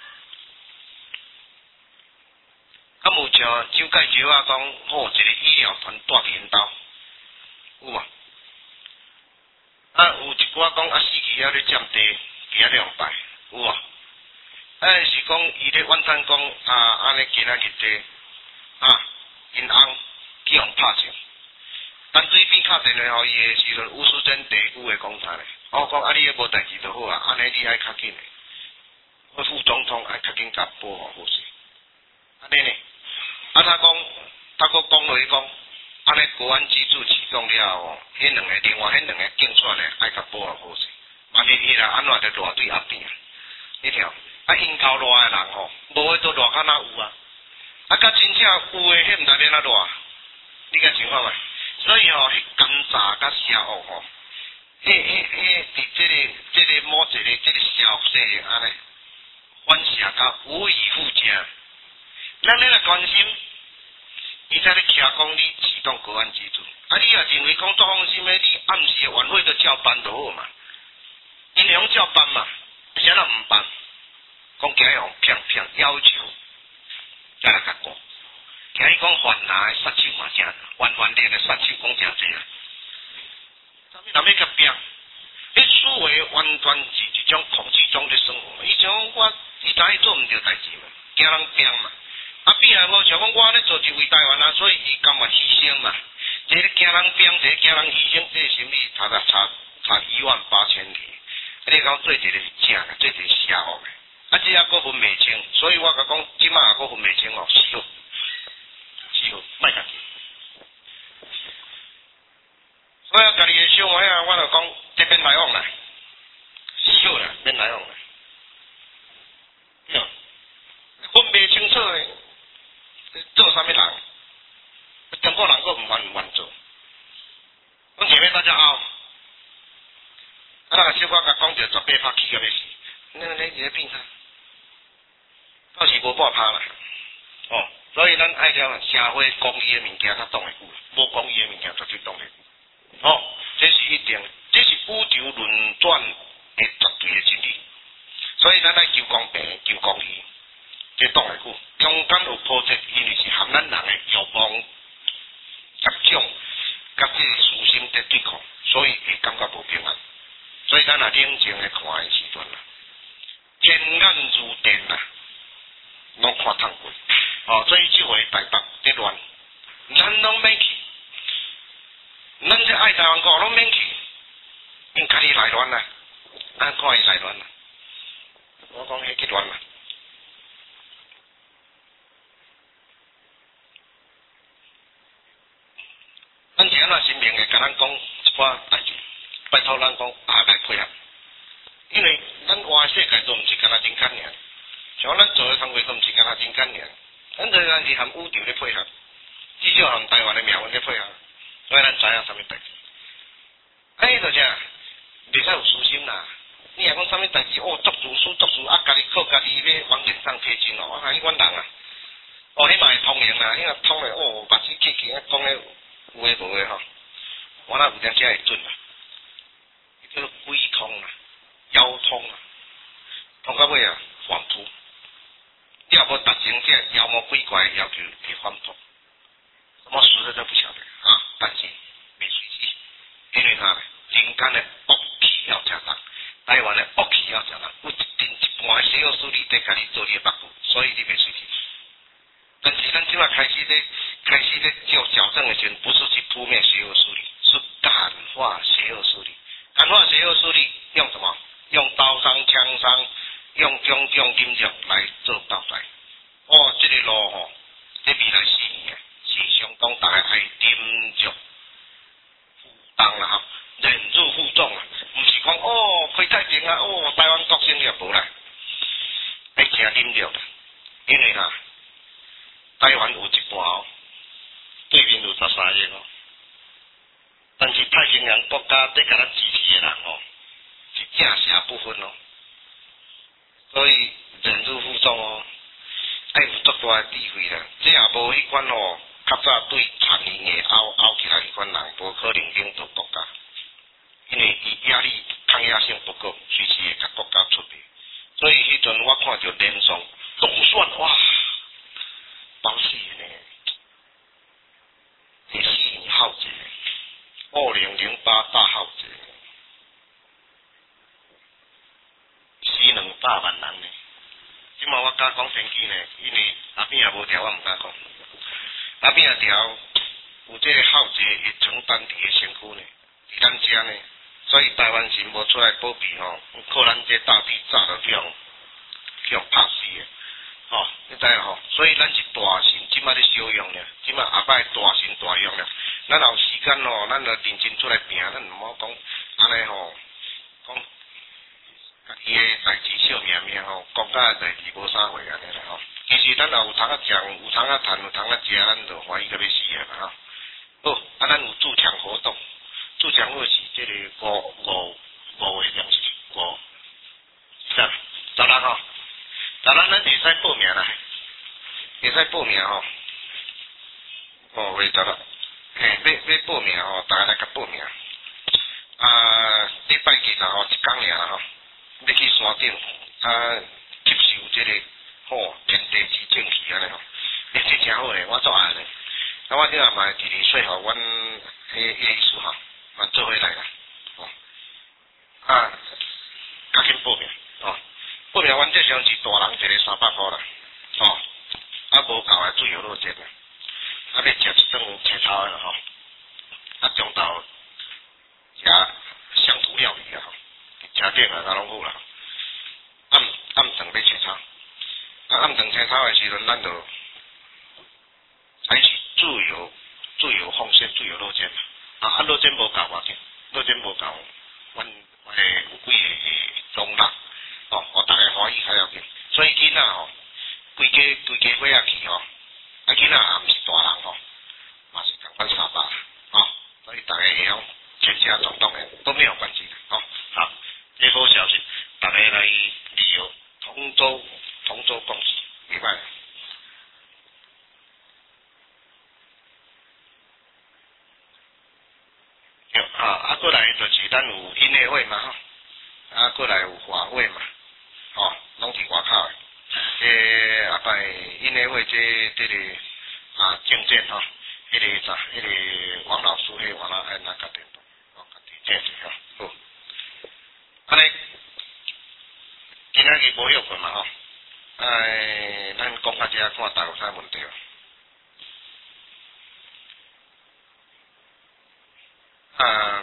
Speaker 1: 啊有像蒋介石啊讲，好一个医疗团带去因兜，有无？啊有一寡讲啊死去啊咧占地，去啊两拜，有无？啊是讲伊咧怨叹讲啊安尼今仔日地。啊，因翁去互拍枪，等对面敲电话互伊的时阵，吴淑珍第一句话讲啥咧？我讲啊，你迄无代志就好啊，安尼你爱较紧诶，我副总统爱较紧甲保护好势，安尼呢？啊，他讲，他佫讲落去讲，安尼国安机制启动了后，迄两个另外迄两个竞选诶爱甲保护好势，万一伊若安怎着赖对后边啊？你听，啊因头赖诶人吼，无迄都赖较哪有啊？啊，甲真正有诶，迄毋知变哪热，你甲想看觅。所以吼，迄奸诈甲邪恶吼，迄迄迄伫即个即个某一个即个消息安尼反射甲无以复加。咱咧来关心，伊才咧徛讲你启动国安机制，啊，你也认为讲作放心诶，你暗时晚会都照办就好嘛，因拢照办嘛，啥人毋办？讲今日用偏偏要求。再来甲讲，听伊讲犯拿诶杀手嘛，正冤冤烈诶杀手讲正济啊。啥物人要甲拼？迄思维完全是一种空气中的生活。伊想讲我，伊知伊做毋着代志嘛，惊人拼嘛。啊，拼来无想讲我咧做一为台湾啊，所以伊甘愿牺牲嘛。一个惊人拼，一个惊人牺牲，这个心理差差差差一万八千里。啊，你讲做一个是正诶，做一个邪恶诶。啊，这也佫分袂清，所以我甲讲，即马也佫分袂清哦，死好，死好，莫家己。所以家己诶想法啊，我就讲，这边来往啦，死好啦，免来往啦。哟，分袂清楚诶，做啥物人？中国人佫毋愿毋愿做。阮前面大家拗，啊，那个小可甲讲着十八拍起个要死，那个你在变啥？到时无半拍啦，哦，所以咱爱了社会公益的物件，较挡会久，无公益的物件绝对挡会久。哦，这是一定，这是宇宙轮转的绝对的真理。所以咱爱求公平、求公义，这挡会久。中间有波折，因为是含咱人的欲望、业种，甲这个私心在对抗，所以会感觉无平安。所以咱若冷静的看的时阵啦，天眼如电啦。拢看透过，哦，所以即回台北在乱，咱拢免去，咱这爱台湾国拢免去，因家己来乱啦，咱看伊来乱啦，我讲迄去乱啦。咱是安怎心明的，甲咱讲一寡代志，拜托咱讲也来配合，因为咱活世界都毋是干那真简尔。像咱做诶工作都毋是干那真简尔，咱这咱是含宇宙咧配合，至少含台湾诶命运咧配合，所以咱知影啥物代志。哎，就这，袂使有私心啦。你若讲啥物代志，哦，作主书作主啊，家己靠家己咧往脸上贴金哦，我看迄款人啊，哦，迄嘛会通用啦，迄个通诶，哦，目睭起起啊，讲诶有诶无诶吼，我那有点遮会准啦，叫做鬼通啦，妖通啦，通到尾啊，反扑。你若无达成这妖魔鬼怪要求，会反扑。我实在都不晓得啊，但是没水气，因为啥呢？人间的恶气要加重，台湾的恶气要加重，有一定一半邪恶势力在家己做你的目标，所以你没水气。但是咱即马开始咧，开始咧做矫正的时，不是去扑灭邪恶势力，是感化邪恶势力。感化邪恶势力用什么？用刀伤、枪伤。用种种金属来做斗赛，哦，这个路吼，这未来四年是相当大家爱斟酌负担啦吼，忍辱负啊，哦，台湾国省也无啦，爱真忍着啦，因为哈，台湾有一半哦，对面有十三亿哦，但是太平洋国家在甲咱支持的人哦，是正邪不分哦，所以忍辱负重哦，爱有足大的智慧啦，这也无迄款哦，较早对残余的拗拗起来迄款人，无可能领导国家。因为伊压力抗压性不够，随时会甲国家出兵。所以迄阵我看到连上总算哇，包死呢，第四年浩劫，二零零八大浩劫，死两百万人呢。即马我敢讲天气呢，因为阿扁也无调，我毋敢讲。阿扁也调有这个浩劫会承担伫个身躯呢，伫咱遮呢。所以台湾人无出来保庇吼，靠咱这大地早就去用去用拍死的，吼，你知影吼？所以咱是大神，即摆咧小用了，即摆后摆大神大用了。咱有时间吼，咱就认真出来拼，咱毋好讲安尼吼，讲家己的代志小命命吼，国家的代志无啥货安尼啦吼。其实咱也有通啊食，有通啊趁，有通啊食，咱就欢喜到要死的啦吼。好，啊，咱有驻墙活动。驻墙活是这个五五五月两五，是啊，十六吼，十六咱会使报名啦，会使报名吼。五月十六，嘿，要要报名吼，大家来甲报名。啊，礼拜日啦吼，一工尔吼，要去山顶啊，接受这个吼天地之正气安尼吼，诶，这真好咧，我做爱咧。啊，我顶下嘛，直直说互阮迄迄意思吼。啊，做回来啦，哦，啊，赶紧报名，哦，报名阮这上是大人一个三百块啦，哦，啊无够的自由落节啦，啊要食一顿青草的啦吼，啊中昼食乡土料理啊吼，食点啊，甲拢好啦，暗暗顿要青草，啊暗顿青草的时阵，咱就采取自由自由奉献、自由落节啦。啊！啊，落针无够我紧，落针无够，阮诶有几个容纳，哦，互大家欢喜较要紧。所以囡仔吼，规家规家伙仔去吼，啊囡仔也毋是大人吼，嘛是共款三百，哦，所以大家会晓全家总动员都没有关系的，哦，好，这好消息，大家来旅游同舟同舟共济，明白？啊，啊，过来就是咱有音乐会嘛吼，啊，过来有华会嘛，吼，拢伫外口诶。这后摆音乐会这这个啊证件吼，迄个啥，迄个王老师，迄个王老爱那甲电动，哦，甲地证吼，好。安尼，今仔日无休困嘛吼，哎，咱讲到这，看大有啥问题哦。啊，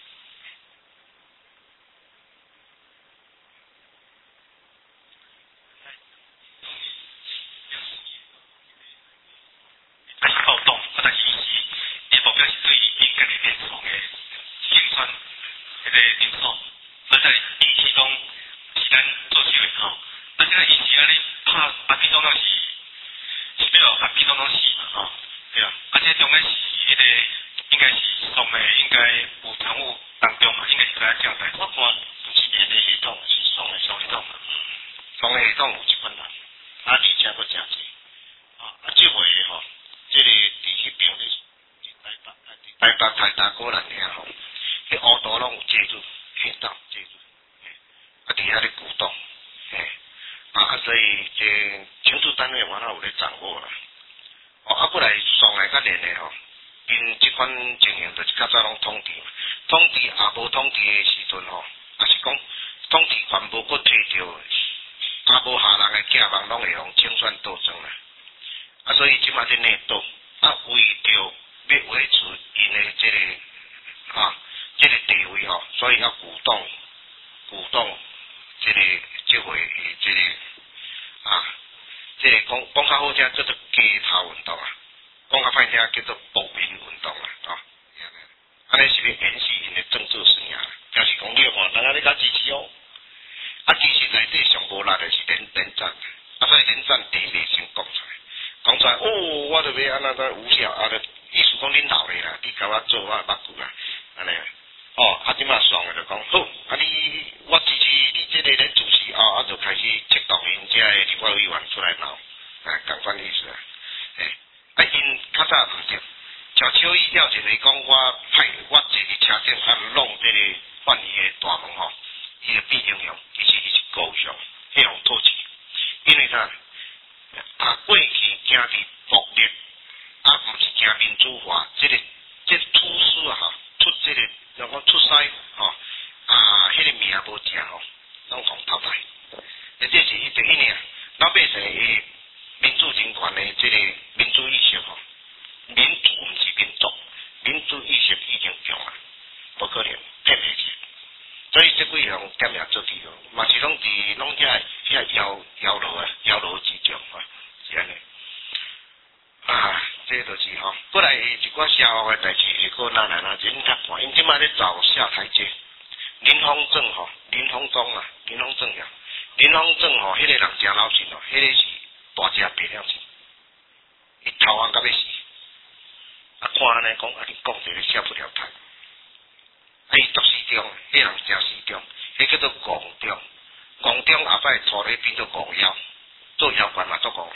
Speaker 1: 开始暴动，啊，但是是，伊目标是对因家己连创的竞选迄个人数，所以在预期中是咱做手的吼。啊，现在因是安尼拍阿扁总统是是要阿扁总统死嘛吼，对啊，啊，这中间是迄个。应该是送的，应该有常务当中嘛，应该是在这样代。我看不是连的系统，是送的送系统嘛。送的系统有一份人，啊，而且佫诚济。啊，啊，这回吼，这个伫迄边咧，伫台北啊，伫台北台大果然尔吼，迄乌道拢有借助，黑道借助，啊，伫遐咧鼓动，嘿，啊，啊，所以这情治单位我那有咧掌握啦。哦，啊，过来送来较连的吼。因即款情形就是较早拢统治，统治也无统治的时阵吼，也是讲统治权无佫摕着，啊无下人的寄望拢会用清算斗争啦。啊，所以即马伫内斗，啊为着要维持因的即、这个啊即、这个地位吼，所以要鼓动鼓动即、这个即回即、这个啊，即、这个讲讲较好听叫做街头运动啊。讲较歹听叫做国民运动啦，吼、哦，安尼是咧演示因的政治生涯，就是讲你看，大家咧较支持哦， 力的是连连战，啊所以连战第一个先讲出来，讲出来，哦，我著要安那个有效，啊著意思讲恁老的啦，你甲我做我捌久啦，安尼。哦，啊，即马爽的就讲好，啊你我支持你即个咧主席哦，啊就开始策动因遮个立法委员出来闹，哎，共款意思啊，哎，啊因较早毋对，乔秋意了前伊讲我派我坐伫车顶啊弄即个换伊个大门吼，伊个变英雄，其实伊是高尚，迄种土气，因为啥？啊过去行伫暴力，啊毋是行民主化，即、這个即、這個、出师啊吼，出即、這个。让讲出师吼、哦，啊，迄、那个名无正吼，拢讲淘汰。诶，这是一直一年老百姓诶民主人权诶，即个民主意识吼，民主毋是民族，民主意识已经强啊，无可能骗袂去。所以这几项点名做起哦，嘛是拢伫拢遮遐妖妖路啊，妖路之中吼，是安尼。啊，这个就是吼，过来一寡社会诶代志，会搁哪来哪真较看，因即摆咧走下台阶。林峰正吼，林峰忠啊，林峰正呀，林峰正吼，迄、那个人真老实哦，迄、那个是大只白了钱，伊头红到要死，啊看安尼讲，啊你讲一个下不了台，啊伊读四中，迄、那个人真四中，迄叫做戆中，戆中后摆拖咧变做戆妖，做妖怪嘛做戆。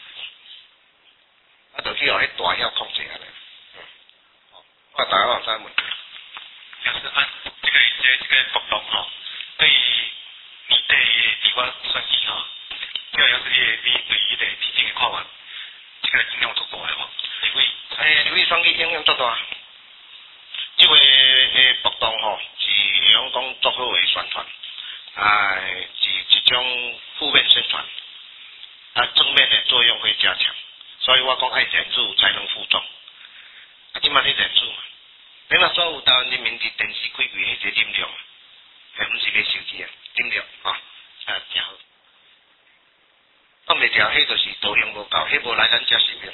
Speaker 1: 啊，就去互迄大妖控制安尼。嗯，我大家有啥问题？
Speaker 2: 就是按这个这这个活动吼，对于你对你我选举吼，这个要是你你对于个提前的看法，这个影响足大的吼。因为
Speaker 1: 诶，因为选举影响足大。即个诶活动吼，是会用讲足好诶宣传，啊，是一种负面宣传，啊，正面诶作用会加强。所以我讲爱忍住才能负重，啊，即摆你忍住嘛。你若所有台湾人民伫电视开柜迄个饮料，诶，毋是买手机啊，饮料啊，啊，真好。挡袂牢，迄就是道行无够，迄无来咱遮受用。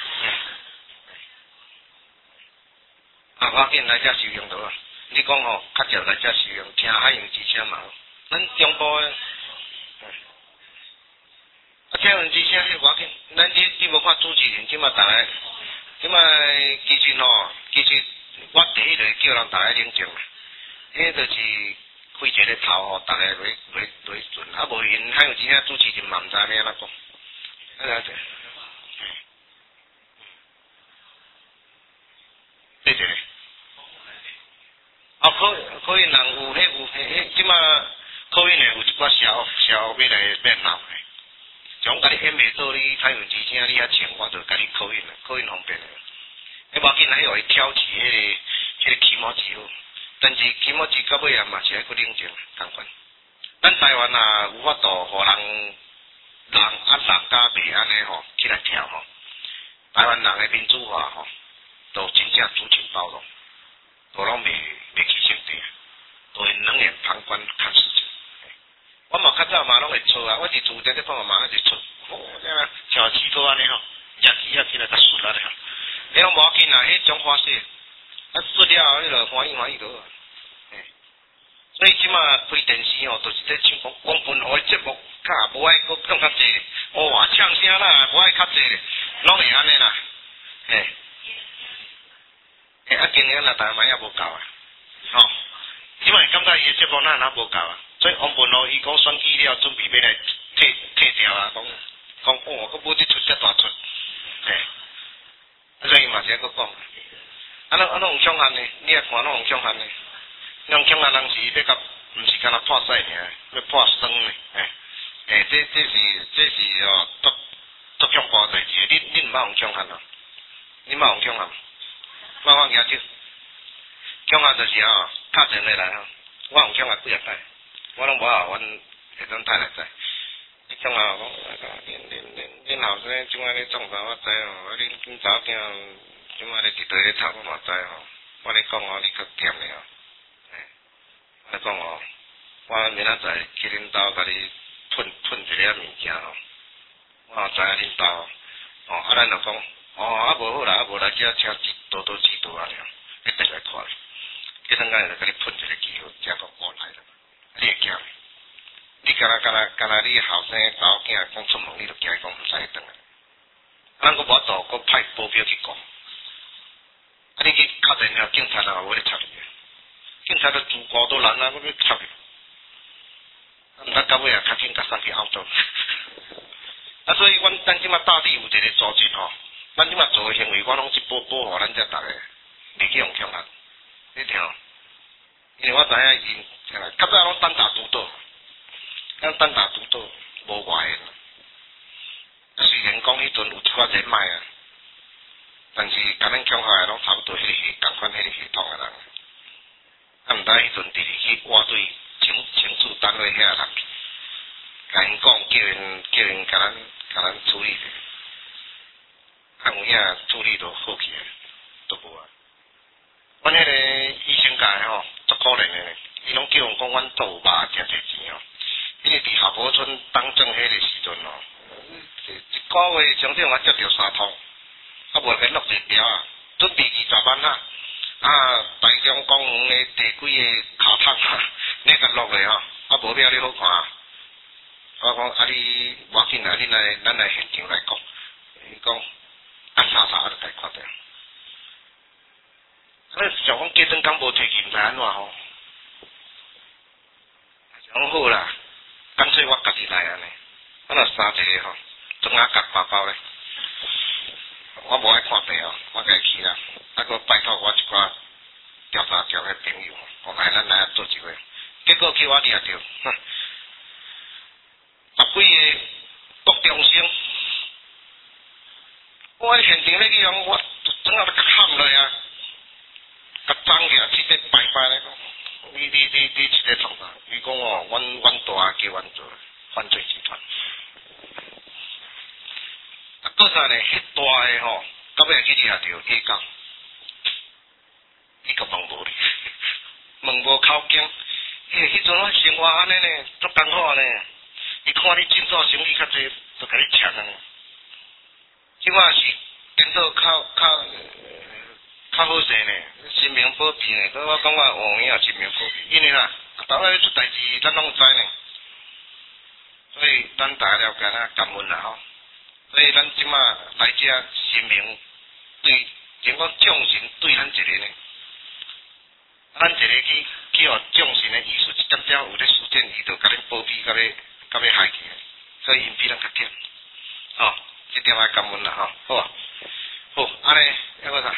Speaker 1: 啊，我紧来遮受用着啊。你讲吼，较少来遮受用，听海洋之声嘛。咱中部诶。啊，听人之声迄要紧，咱你你无看主持人，即马逐个，即马其实吼，其实我第一个叫人逐个冷静啦，迄就是开一个头吼，逐个来来来准，啊无因海洋之声主持人嘛毋知要安怎讲，啊了解，对对，啊可可以人有迄有迄，即马可以呢有一寡小小要来变闹诶。讲甲你演袂到，你太阳之声你遐穿，我就甲你考印啦，考印方便诶。迄无紧，迄互伊挑起迄、那个、迄、那个起毛机好，但是起毛机到尾啊嘛是爱搁冷静共款。咱台湾啊有法度互人人啊人家袂安尼吼起来跳吼，台湾人诶民主化吼，都真正主权包容，都拢袂袂起性地，都会冷眼旁观看事情。我嘛较早嘛拢会错啊，我伫厝顶咧看嘛一直错，哦，这样像气泡安尼吼，热起热起来较顺啊咧吼。迄拢无要紧啊，迄种欢喜，啊说了迄落欢喜欢喜就好。嘿，所以即马开电视吼，就是咧像讲广播诶节目，较无爱搁讲较济，哇唱声啦，无爱较济咧，拢会安尼啦。嘿，嘿啊，今年咱台湾也无够啊，吼，即马感觉伊诶节目哪哪无够啊？所以王文咯，伊讲选举了，准备要来退退掉啊，讲讲哦，佮要去出遮大出，嘿，啊所以嘛是爱佮讲，啊拢啊拢有强悍呢，你也看拢有强悍呢，那强悍人是要甲，毋是干那破屎尔，要破生呢，嘿，嘿，这这是这是哦，足足恐怖代志，你你毋捌用强悍啊？你捌用强悍？我我举手，强悍就是哦，拍前来来吼，我用强悍几啊摆。我拢无啊，阮下阵太来知。你种啊讲，恁恁恁恁后生即摆咧创啥我知吼，啊恁恁查某囝即摆咧伫倒咧读我嘛知吼。我咧讲哦，你较咸咧吼。嘿，我咧讲哦，我明仔载去恁兜甲你喷喷一个物件吼，我知影恁兜哦，啊咱就讲哦啊无好啦，啊无来遮请多多指导啊了，你等来看。去等下就甲你喷一个机会，遮个过来了。你会惊？ 你敢若敢若敢若你后生查某囝讲出门，你就惊伊讲毋使转来。咱佫无度，佫派保镖去顾。啊！你去敲电话，警察啊，我咧插你。警察都自高都难啊，我要插你。啊，毋通到尾啊，较紧甲送去澳洲。啊，所以阮咱即马大地有一个组织吼，咱即马做诶行为，我拢是保保护咱遮逐个，袂去用强悍。你听，因为我知影因，较早拢单打独斗，咱单打独斗无外诶。虽然讲迄阵有一寡人脉啊，但是甲咱强悍诶拢差不多迄个系共款迄个系统诶人，啊，毋知迄阵直直去挖对情情治单位遐人，甲因讲叫因叫因甲咱甲咱处理，啊有影处理都好起来，都无啊。阮迄个医生界吼，足可怜诶，伊拢叫阮讲阮做有肉诚侪钱哦，因为伫下坡村当政迄个时阵哦。一个月上顶我接着三通，啊无联络一条啊，准备二十万啊，啊台中公园的第几个卡塔啊，你甲落来吼，啊无表你好看，我讲啊你无要紧啊，你来咱来现场来讲，伊讲啊啥啥啊就解决掉，啊像讲过阵讲无提去，毋知安怎吼，讲好啦，干脆我家己来安尼，我若三个吼。装啊夹包包咧，我无爱看病哦，我家去啦。啊，佮拜托我一寡调查局的朋友，讲来咱来做一回。结果去我掠着，哼，十几个国中生，我喺现场咧去用，我整下都喊落啊，甲装起来，直接拜拜咧讲，你你你你直接创啥？伊讲哦，阮阮大叫阮做犯罪集团。啊，搁啥呢？迄大个吼，到尾去掠着去讲，伊个问无哩，问无口径。嘿，迄阵我生活安尼呢，足艰苦呢。伊看你真做生意较济，就甲你抢啊。即摆是变做较较较好势呢，人民保庇呢。所以我感觉王爷也人民保庇，因为啦，当然出代志咱拢知呢。所以咱大家了解啦，感恩啦吼。所以咱即马来遮神明对，情讲众神对咱一个呢，咱一个去去互众神的意思，一点点有咧实践，伊就甲恁保庇，甲要甲要害去，所以因比咱较强。哦，这点爱感恩啦吼，好啊，好，安尼还有啥？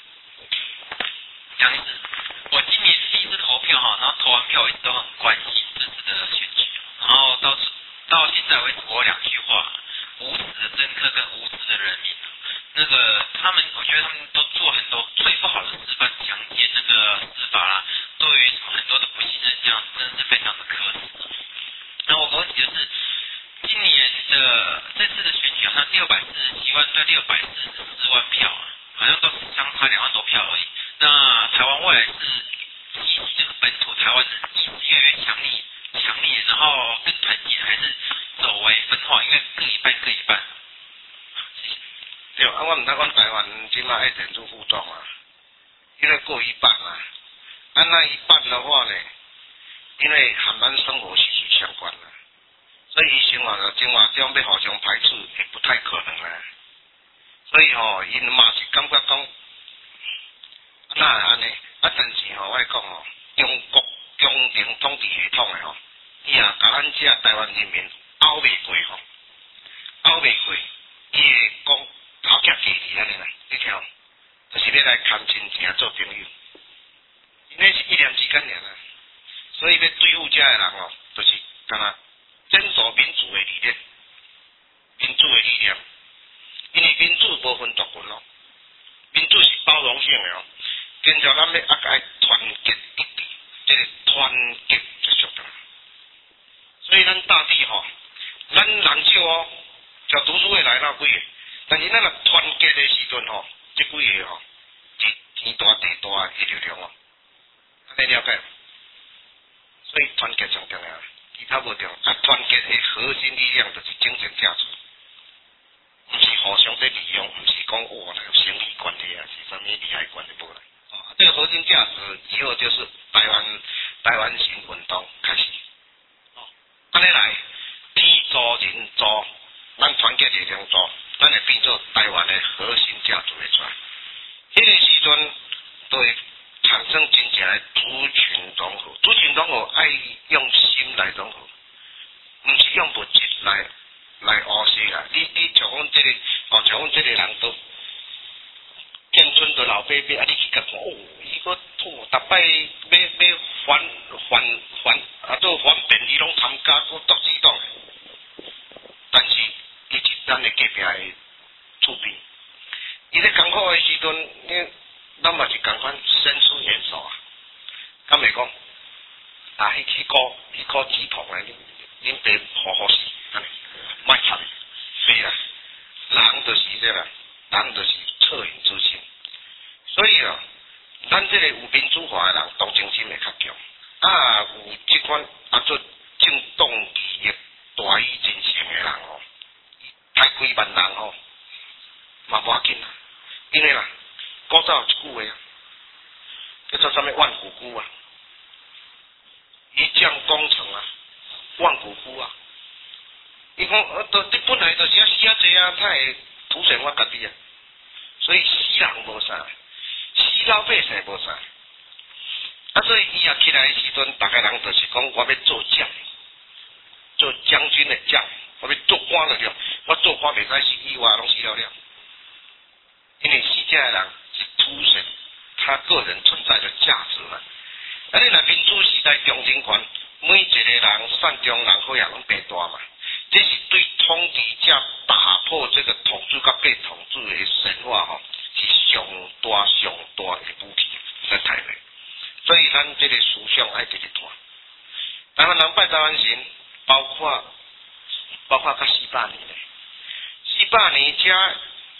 Speaker 2: 杨医师，我今年第一次投票哈，然后投完票我一直都很关心这次的选举，然后到到现在为止，我有两句话。无耻的政客跟无耻的人民，那个他们，我觉得他们都做很多最不好的示范，强奸那个司法啦，对于什么很多的不信任，这样真的是非常的可耻。那我的问题就是，今年的这次的选举好像六百四十七万对六百四十四万票啊，好像都是相差两万多票而已。那台湾未来是激起这个本土台湾的意识越来越强烈、强烈，然后更团结，还是走为分化？因为各一半各一半。谢谢。
Speaker 1: 对，啊，我毋通讲台湾即马爱人数互动啊，因为过一半啊，啊那一半的话呢，因为和咱生活息息相关啦，所以伊生活着生活中要互相排斥，也不太可能啦。所以吼、哦，因嘛是感觉讲，那安尼，啊，但是吼、哦，我讲吼，中国宫廷统治系统的吼，伊也甲咱遮台湾人民拗袂过吼，拗袂过，伊会讲头家家己安尼啦，你听，就是要来谈亲情做朋友，因为是一念之间尔啦，所以要对付遮的人哦，就是干那坚守民主的理念，民主的理念，因为民主无分族群咯，民主是包容性的哦，坚持咱要啊爱团结一致，这个团结就属的。所以咱大地吼、哦，咱人少哦，就读书会来那几个，但是咱若团结的时阵吼、哦，这几个吼、哦，是天大地大的力量哦，安尼了解？所以团结上重要，其他无重要。啊，团结的核心力量就是精神价值，毋是互相在利用，毋是讲哇有生理关系啊，是啥物利害关系无啦。哦，这个核心价值以后就是台湾台湾行运动开始。安尼啦， 帮助，咱会变做台湾的核心价值会出来。迄个时阵，就会产生真正的族群融合。族群融合爱用心来融合，毋是用物质来来乌色啊！你你像阮即、這个，哦，像阮即个人都建村都老伯伯啊，你去甲看，哦，伊个哦，逐摆要要反反反啊，都反变，伊拢参加，个独自党。但是伊是咱的隔壁的厝边，伊咧艰苦的时阵，你咱嘛是共款伸出援手啊，敢袂讲啊？迄迄个迄个指头咧，恁恁爸好好死，安尼，莫插，是啦，人就是这啦，人就是恻隐之心，所以啊，咱这个有民主化的人，同情心会较强，啊，有即款啊做正当义业。大义真诚的人哦，大几万人哦，嘛无要紧啦。因为啦，古早有一句话啊，叫做啥物万古枯啊，一将功成啊，万古枯啊。伊讲，呃，都你本来就是要死啊济啊，才会凸显我家己啊。所以死人无啥，死老百姓无啥。啊，所以伊也起来的时阵，逐个人就是讲，我要做将。做将军的将，我要做官的了，我做官袂使死，以外拢死了了。因为死这的人是凸显他个人存在的价值嘛。啊，你若民主时代中情权，每一个人善终人好也拢白大嘛。这是对统治者打破这个统治甲被统治的神话吼，是上大上大的武器在台内。所以咱这个思想爱直直传。台湾人拜台湾神。包括包括到四百年嘞，四百年遮，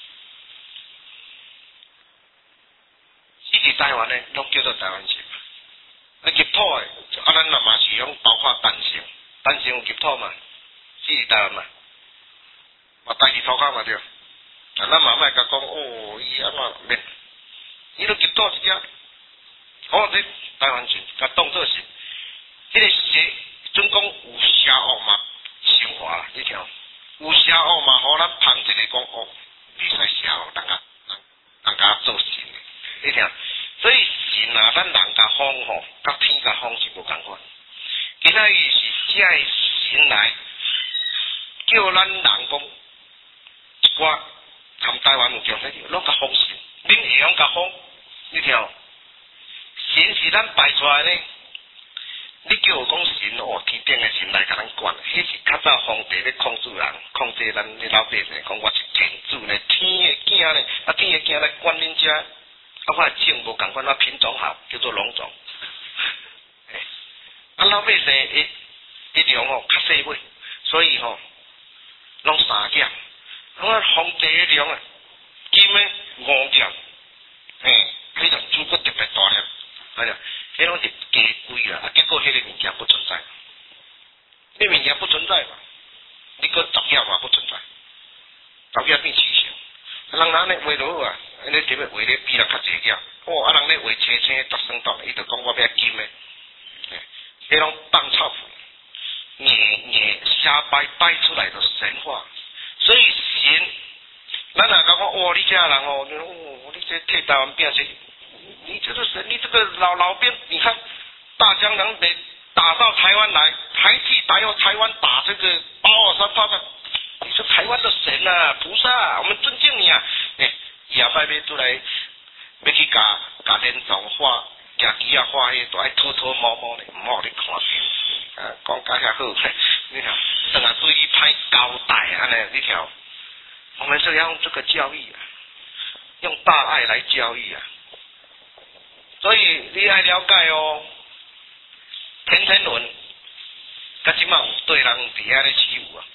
Speaker 1: 是伫台湾嘞，拢叫做台湾神。啊，吉普诶，啊，咱若嘛是拢包括单城，单城有吉普嘛，是伫台湾嘛，嘛家己头壳嘛对。啊，咱嘛莫甲讲哦，伊安怎免，伊都吉普一只，哦，这台湾神，甲当作神，迄、那个神。总讲有邪恶嘛，升华啦，你听，有邪恶嘛，互咱旁一个讲哦，袂使邪恶，人家人人家做神的，你听，所以神啊，咱人甲风吼，甲天甲风是无共款。今仔日是借神来叫咱人讲，一寡含台湾有强势，拢甲风神，恁会晓甲风，你听，神是咱摆出来的。你叫我讲神哦，天顶的神来甲咱管，迄是较早皇帝咧控制人，控制咱咧老百姓，讲我是天主呢，天的囝呢，啊天的囝来管恁遮，啊我种无共款啊品种好，叫做龙种，欸、啊老百姓一一量哦较细尾，所以吼拢三件，我皇帝的量啊，金的五件，嘿，迄种珠骨特别大粒，哎呀。迄拢是假贵啦，啊！结果迄个物件不存在，迄物件不存在嘛，你个十件嘛不存在，十件变七成，人人咧画落啊，你特别画咧比了较济件，哦，啊人咧画青青独生党，伊就讲我要金诶，迄种当臭腐，捏捏瞎掰掰出来的神话，所以神，咱若讲讲，哇，你这人哦，哦，你这替台湾变是。你这个神，你这个老老兵，你看大江南北打到台湾来，还替台湾台湾打这个八二三炮战，你是台湾的神啊，菩萨，我们尊敬你啊！哎，下摆要出来，要去甲甲连总画，家己啊画迄都爱偷偷摸摸的，唔好你看见，啊，讲甲遐好，你看，等下对你歹交代安尼，你听，我们是要用这个教育啊，用大爱来教育啊。所以你爱了解哦，天天轮，甲即马有对人伫遐咧欺负啊。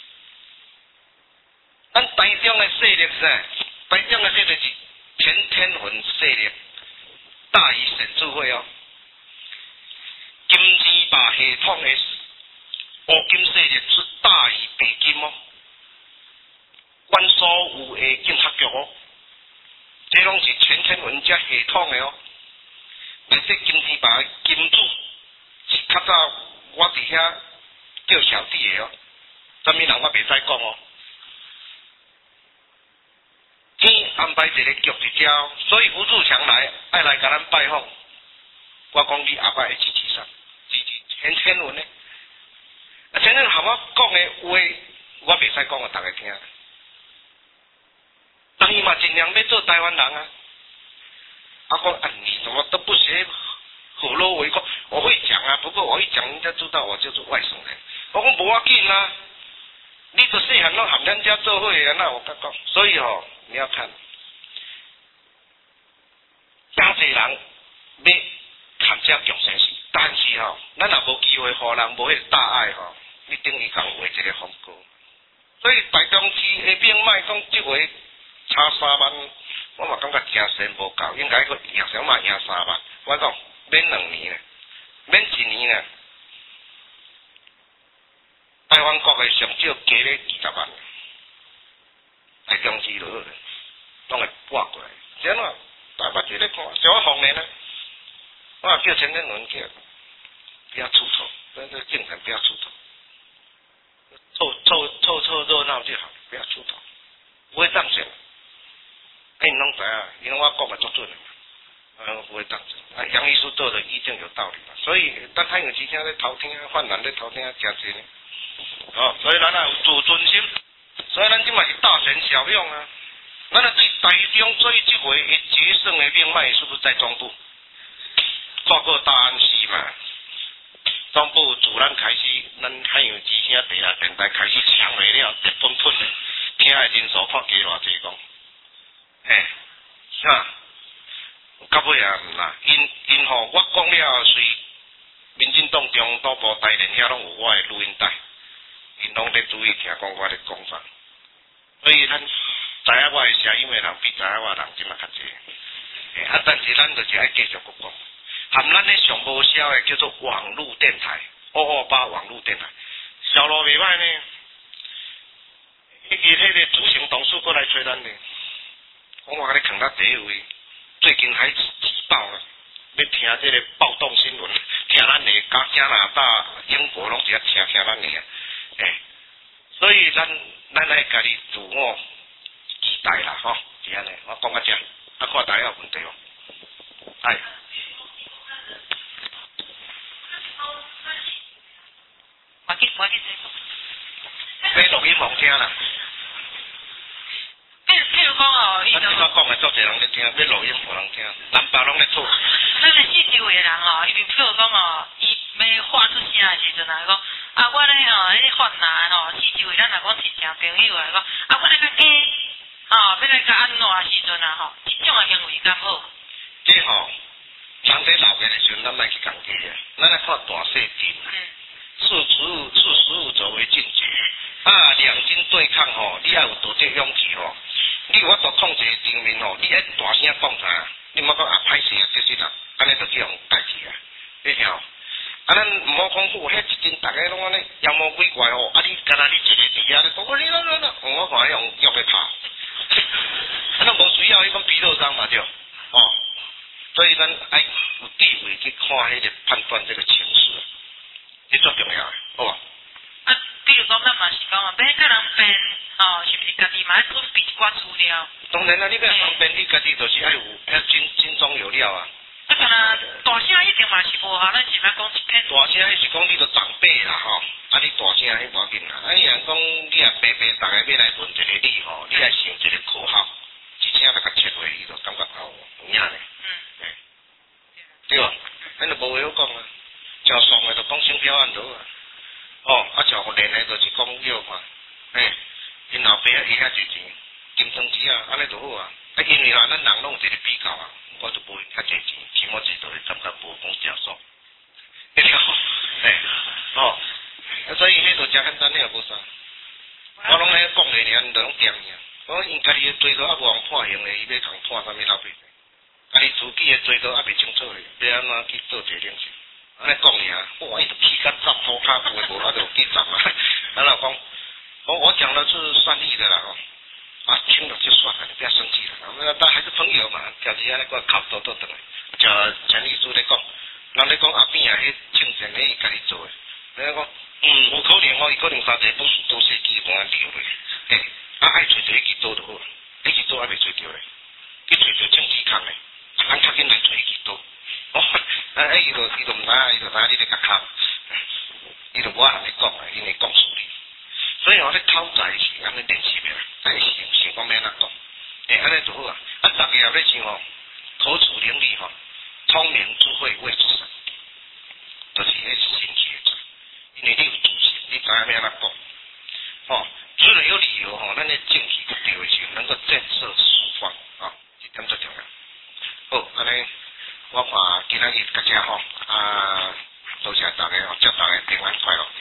Speaker 1: 咱台中的势力是啥？台中的势力是天天轮势力大于神智慧哦。金钱把系统的黄金势力是大于白金哦。阮所有的警察局哦，这拢是天天轮遮系统的哦。但这金鸡拔金主是较早我伫遐叫小弟的哦，啥物人我袂使讲哦。 摆一个局一招，所以吴志强来爱来甲咱拜访。我讲你后摆会支持啥？支持天天文呢？啊，天天含我讲的话，我袂使讲互大家听。但伊嘛尽量要做台湾人啊。啊，讲啊，你怎么都不学火罗为公？我会讲啊，不过我一讲，人家知道我就是外省人。我讲无要紧啊，你都细汉拢含咱家做伙的，那我甲讲。所以吼、哦，你要看，真侪人要看这强生死，但是吼、哦，咱若无机会，互人无迄大爱吼、哦，你等于讲画一个风格。所以台中市下边卖讲即回差三万。我嘛感觉真神无够，应该个赢什么赢三万。我讲免两年呢，免一年呢。台湾国的上少加咧二十万，台中市落拢会拨过来。怎啊？大把这咧看，像我红年呢，我叫陈天伦叫不要出头，这这政坛不要出头，凑凑凑凑热闹就好，不要出头，不会这样想。哎，你拢知啊，因为我讲的足准的嘛，嗯，不会当真。啊，杨医师做的一定有道理嘛，所以咱太阳之前咧偷听，泛滥咧偷听，真济呢。哦，所以咱啊有自尊心，所以咱即嘛是大权小用啊。咱啊对台中所以即回一决胜的命脉是不是在中部？包括大安市嘛，中部自咱开始，咱太阳之声第啊电台开始抢来了，直喷喷的，听的人数看加偌济讲。哎，啊，到尾啊，毋啦，因因吼，我讲了，随民进党中党部台联遐拢有我的录音带，因拢咧注意听讲我咧讲啥，所以咱知影我的声音的人比知影我的人即嘛较济。哎，啊，但是咱就是爱继续讲讲，含咱咧上无销的叫做网络电台，二二八网络电台，销路袂歹呢。迄个迄个主席董事过来找咱呢。我话你扛到第一位，最近还自爆了，要听这个暴动新闻，听咱的加加拿大、英国拢是要听听咱的，哎，所以咱咱来家己自我期待啦，吼，是安尼，我讲到这，啊，看大家有问题哦，哎，
Speaker 3: 我记我记
Speaker 1: 你录音好听啦。
Speaker 3: 譬譬如讲哦，伊就
Speaker 1: 我讲的足侪人咧听，要录音互人听，南北拢咧做。
Speaker 3: 咱个四周围的人哦，因为譬如讲哦，伊要发出声的时阵啊，讲啊，我咧吼，迄发难吼，四周围咱若讲亲戚朋友来讲，啊，我咧甲加，哦，要来甲安怎的时阵啊，吼，即种的行为敢好？
Speaker 1: 即吼，人在老嘅时阵，咱莫去讲这个，咱来看大细节。嗯。事实务，事实务则为俊杰。啊，两军对抗吼，你要有多少勇气吼？你有法度控制场面吼，你爱大声讲啥？你莫讲啊歹势啊，这些啦，安尼就叫代志啊，你听？啊，咱毋好讲好，迄一阵大家拢安尼妖魔鬼怪吼，啊你干那你一个伫遐咧讲，我你那那那，我看用用去拍，啊咱无需要迄种皮肉伤嘛对，哦，所以咱爱有智慧去看迄个判断这个情势，这最重要的，好吧？
Speaker 3: 啊，比如讲咱嘛是讲啊，要甲人变。哦，是不是家己嘛要准备一寡资料？
Speaker 1: 当然啦，你要方便，你家己就是爱有要精精装有料啊。
Speaker 3: 啊，干那大声一定嘛是无效，咱是要讲一片。
Speaker 1: 大声迄是讲你着长辈啦吼，啊你大声迄无要紧啦。啊伊人讲你啊白白大家要来问一个你吼，你爱想一个口号，一声就甲切落，伊就感觉哦有影咧。嗯。对吧？咱就无话好讲啊，正爽的就讲省票案就好啊。哦，啊正互练的就是讲要看，嘿。因老爸伊遐侪钱，金汤匙啊，安尼就好啊。啊，因为啊，咱人拢有一个比较啊，我就无遐侪钱，起码至少会感觉无讲正爽。对了，嘿，哦，啊，所以迄就真简单，你也无啥。我拢咧讲咧，尔，就拢掂尔。我因家己的追讨啊无人判刑咧，伊要共判啥物老爸？家己自己的追讨啊未清楚咧，要安怎去做决定去？安尼讲尔，哇，伊就起甲站涂骹步的无，啊就去站啊。咱老讲。我我讲的是善意的啦，哦，啊，听了就算了，你不要生气了，我们但还是朋友嘛，就是安尼个靠多多等，叫陈律师来讲，人咧讲阿边啊，迄清闲咧伊家己做的，人家讲，嗯，有可能哦，伊可能三个不是都是基本安掉的，嘿，啊爱找着迄支刀就好，迄支刀还未找着咧， 去找着政治空诶，咱较紧来找伊倒。哦，啊，伊就伊就毋知影，伊就知影你咧甲哭，伊就无安尼讲诶，因为讲事理。所以我咧讨债时，安尼练习诶，爱想想讲要安怎讲，诶，安尼就好啊。啊，逐个也要想吼，口齿伶俐吼，聪明智慧未出神，就是迄是神奇诶，因为你有自信，你知影要安怎讲，吼，只要有理由吼，咱咧证据对诶时候，能够震慑四方啊，这点最重要。好，安尼我看今仔日大家吼啊，多谢大家吼，祝大家平安快乐。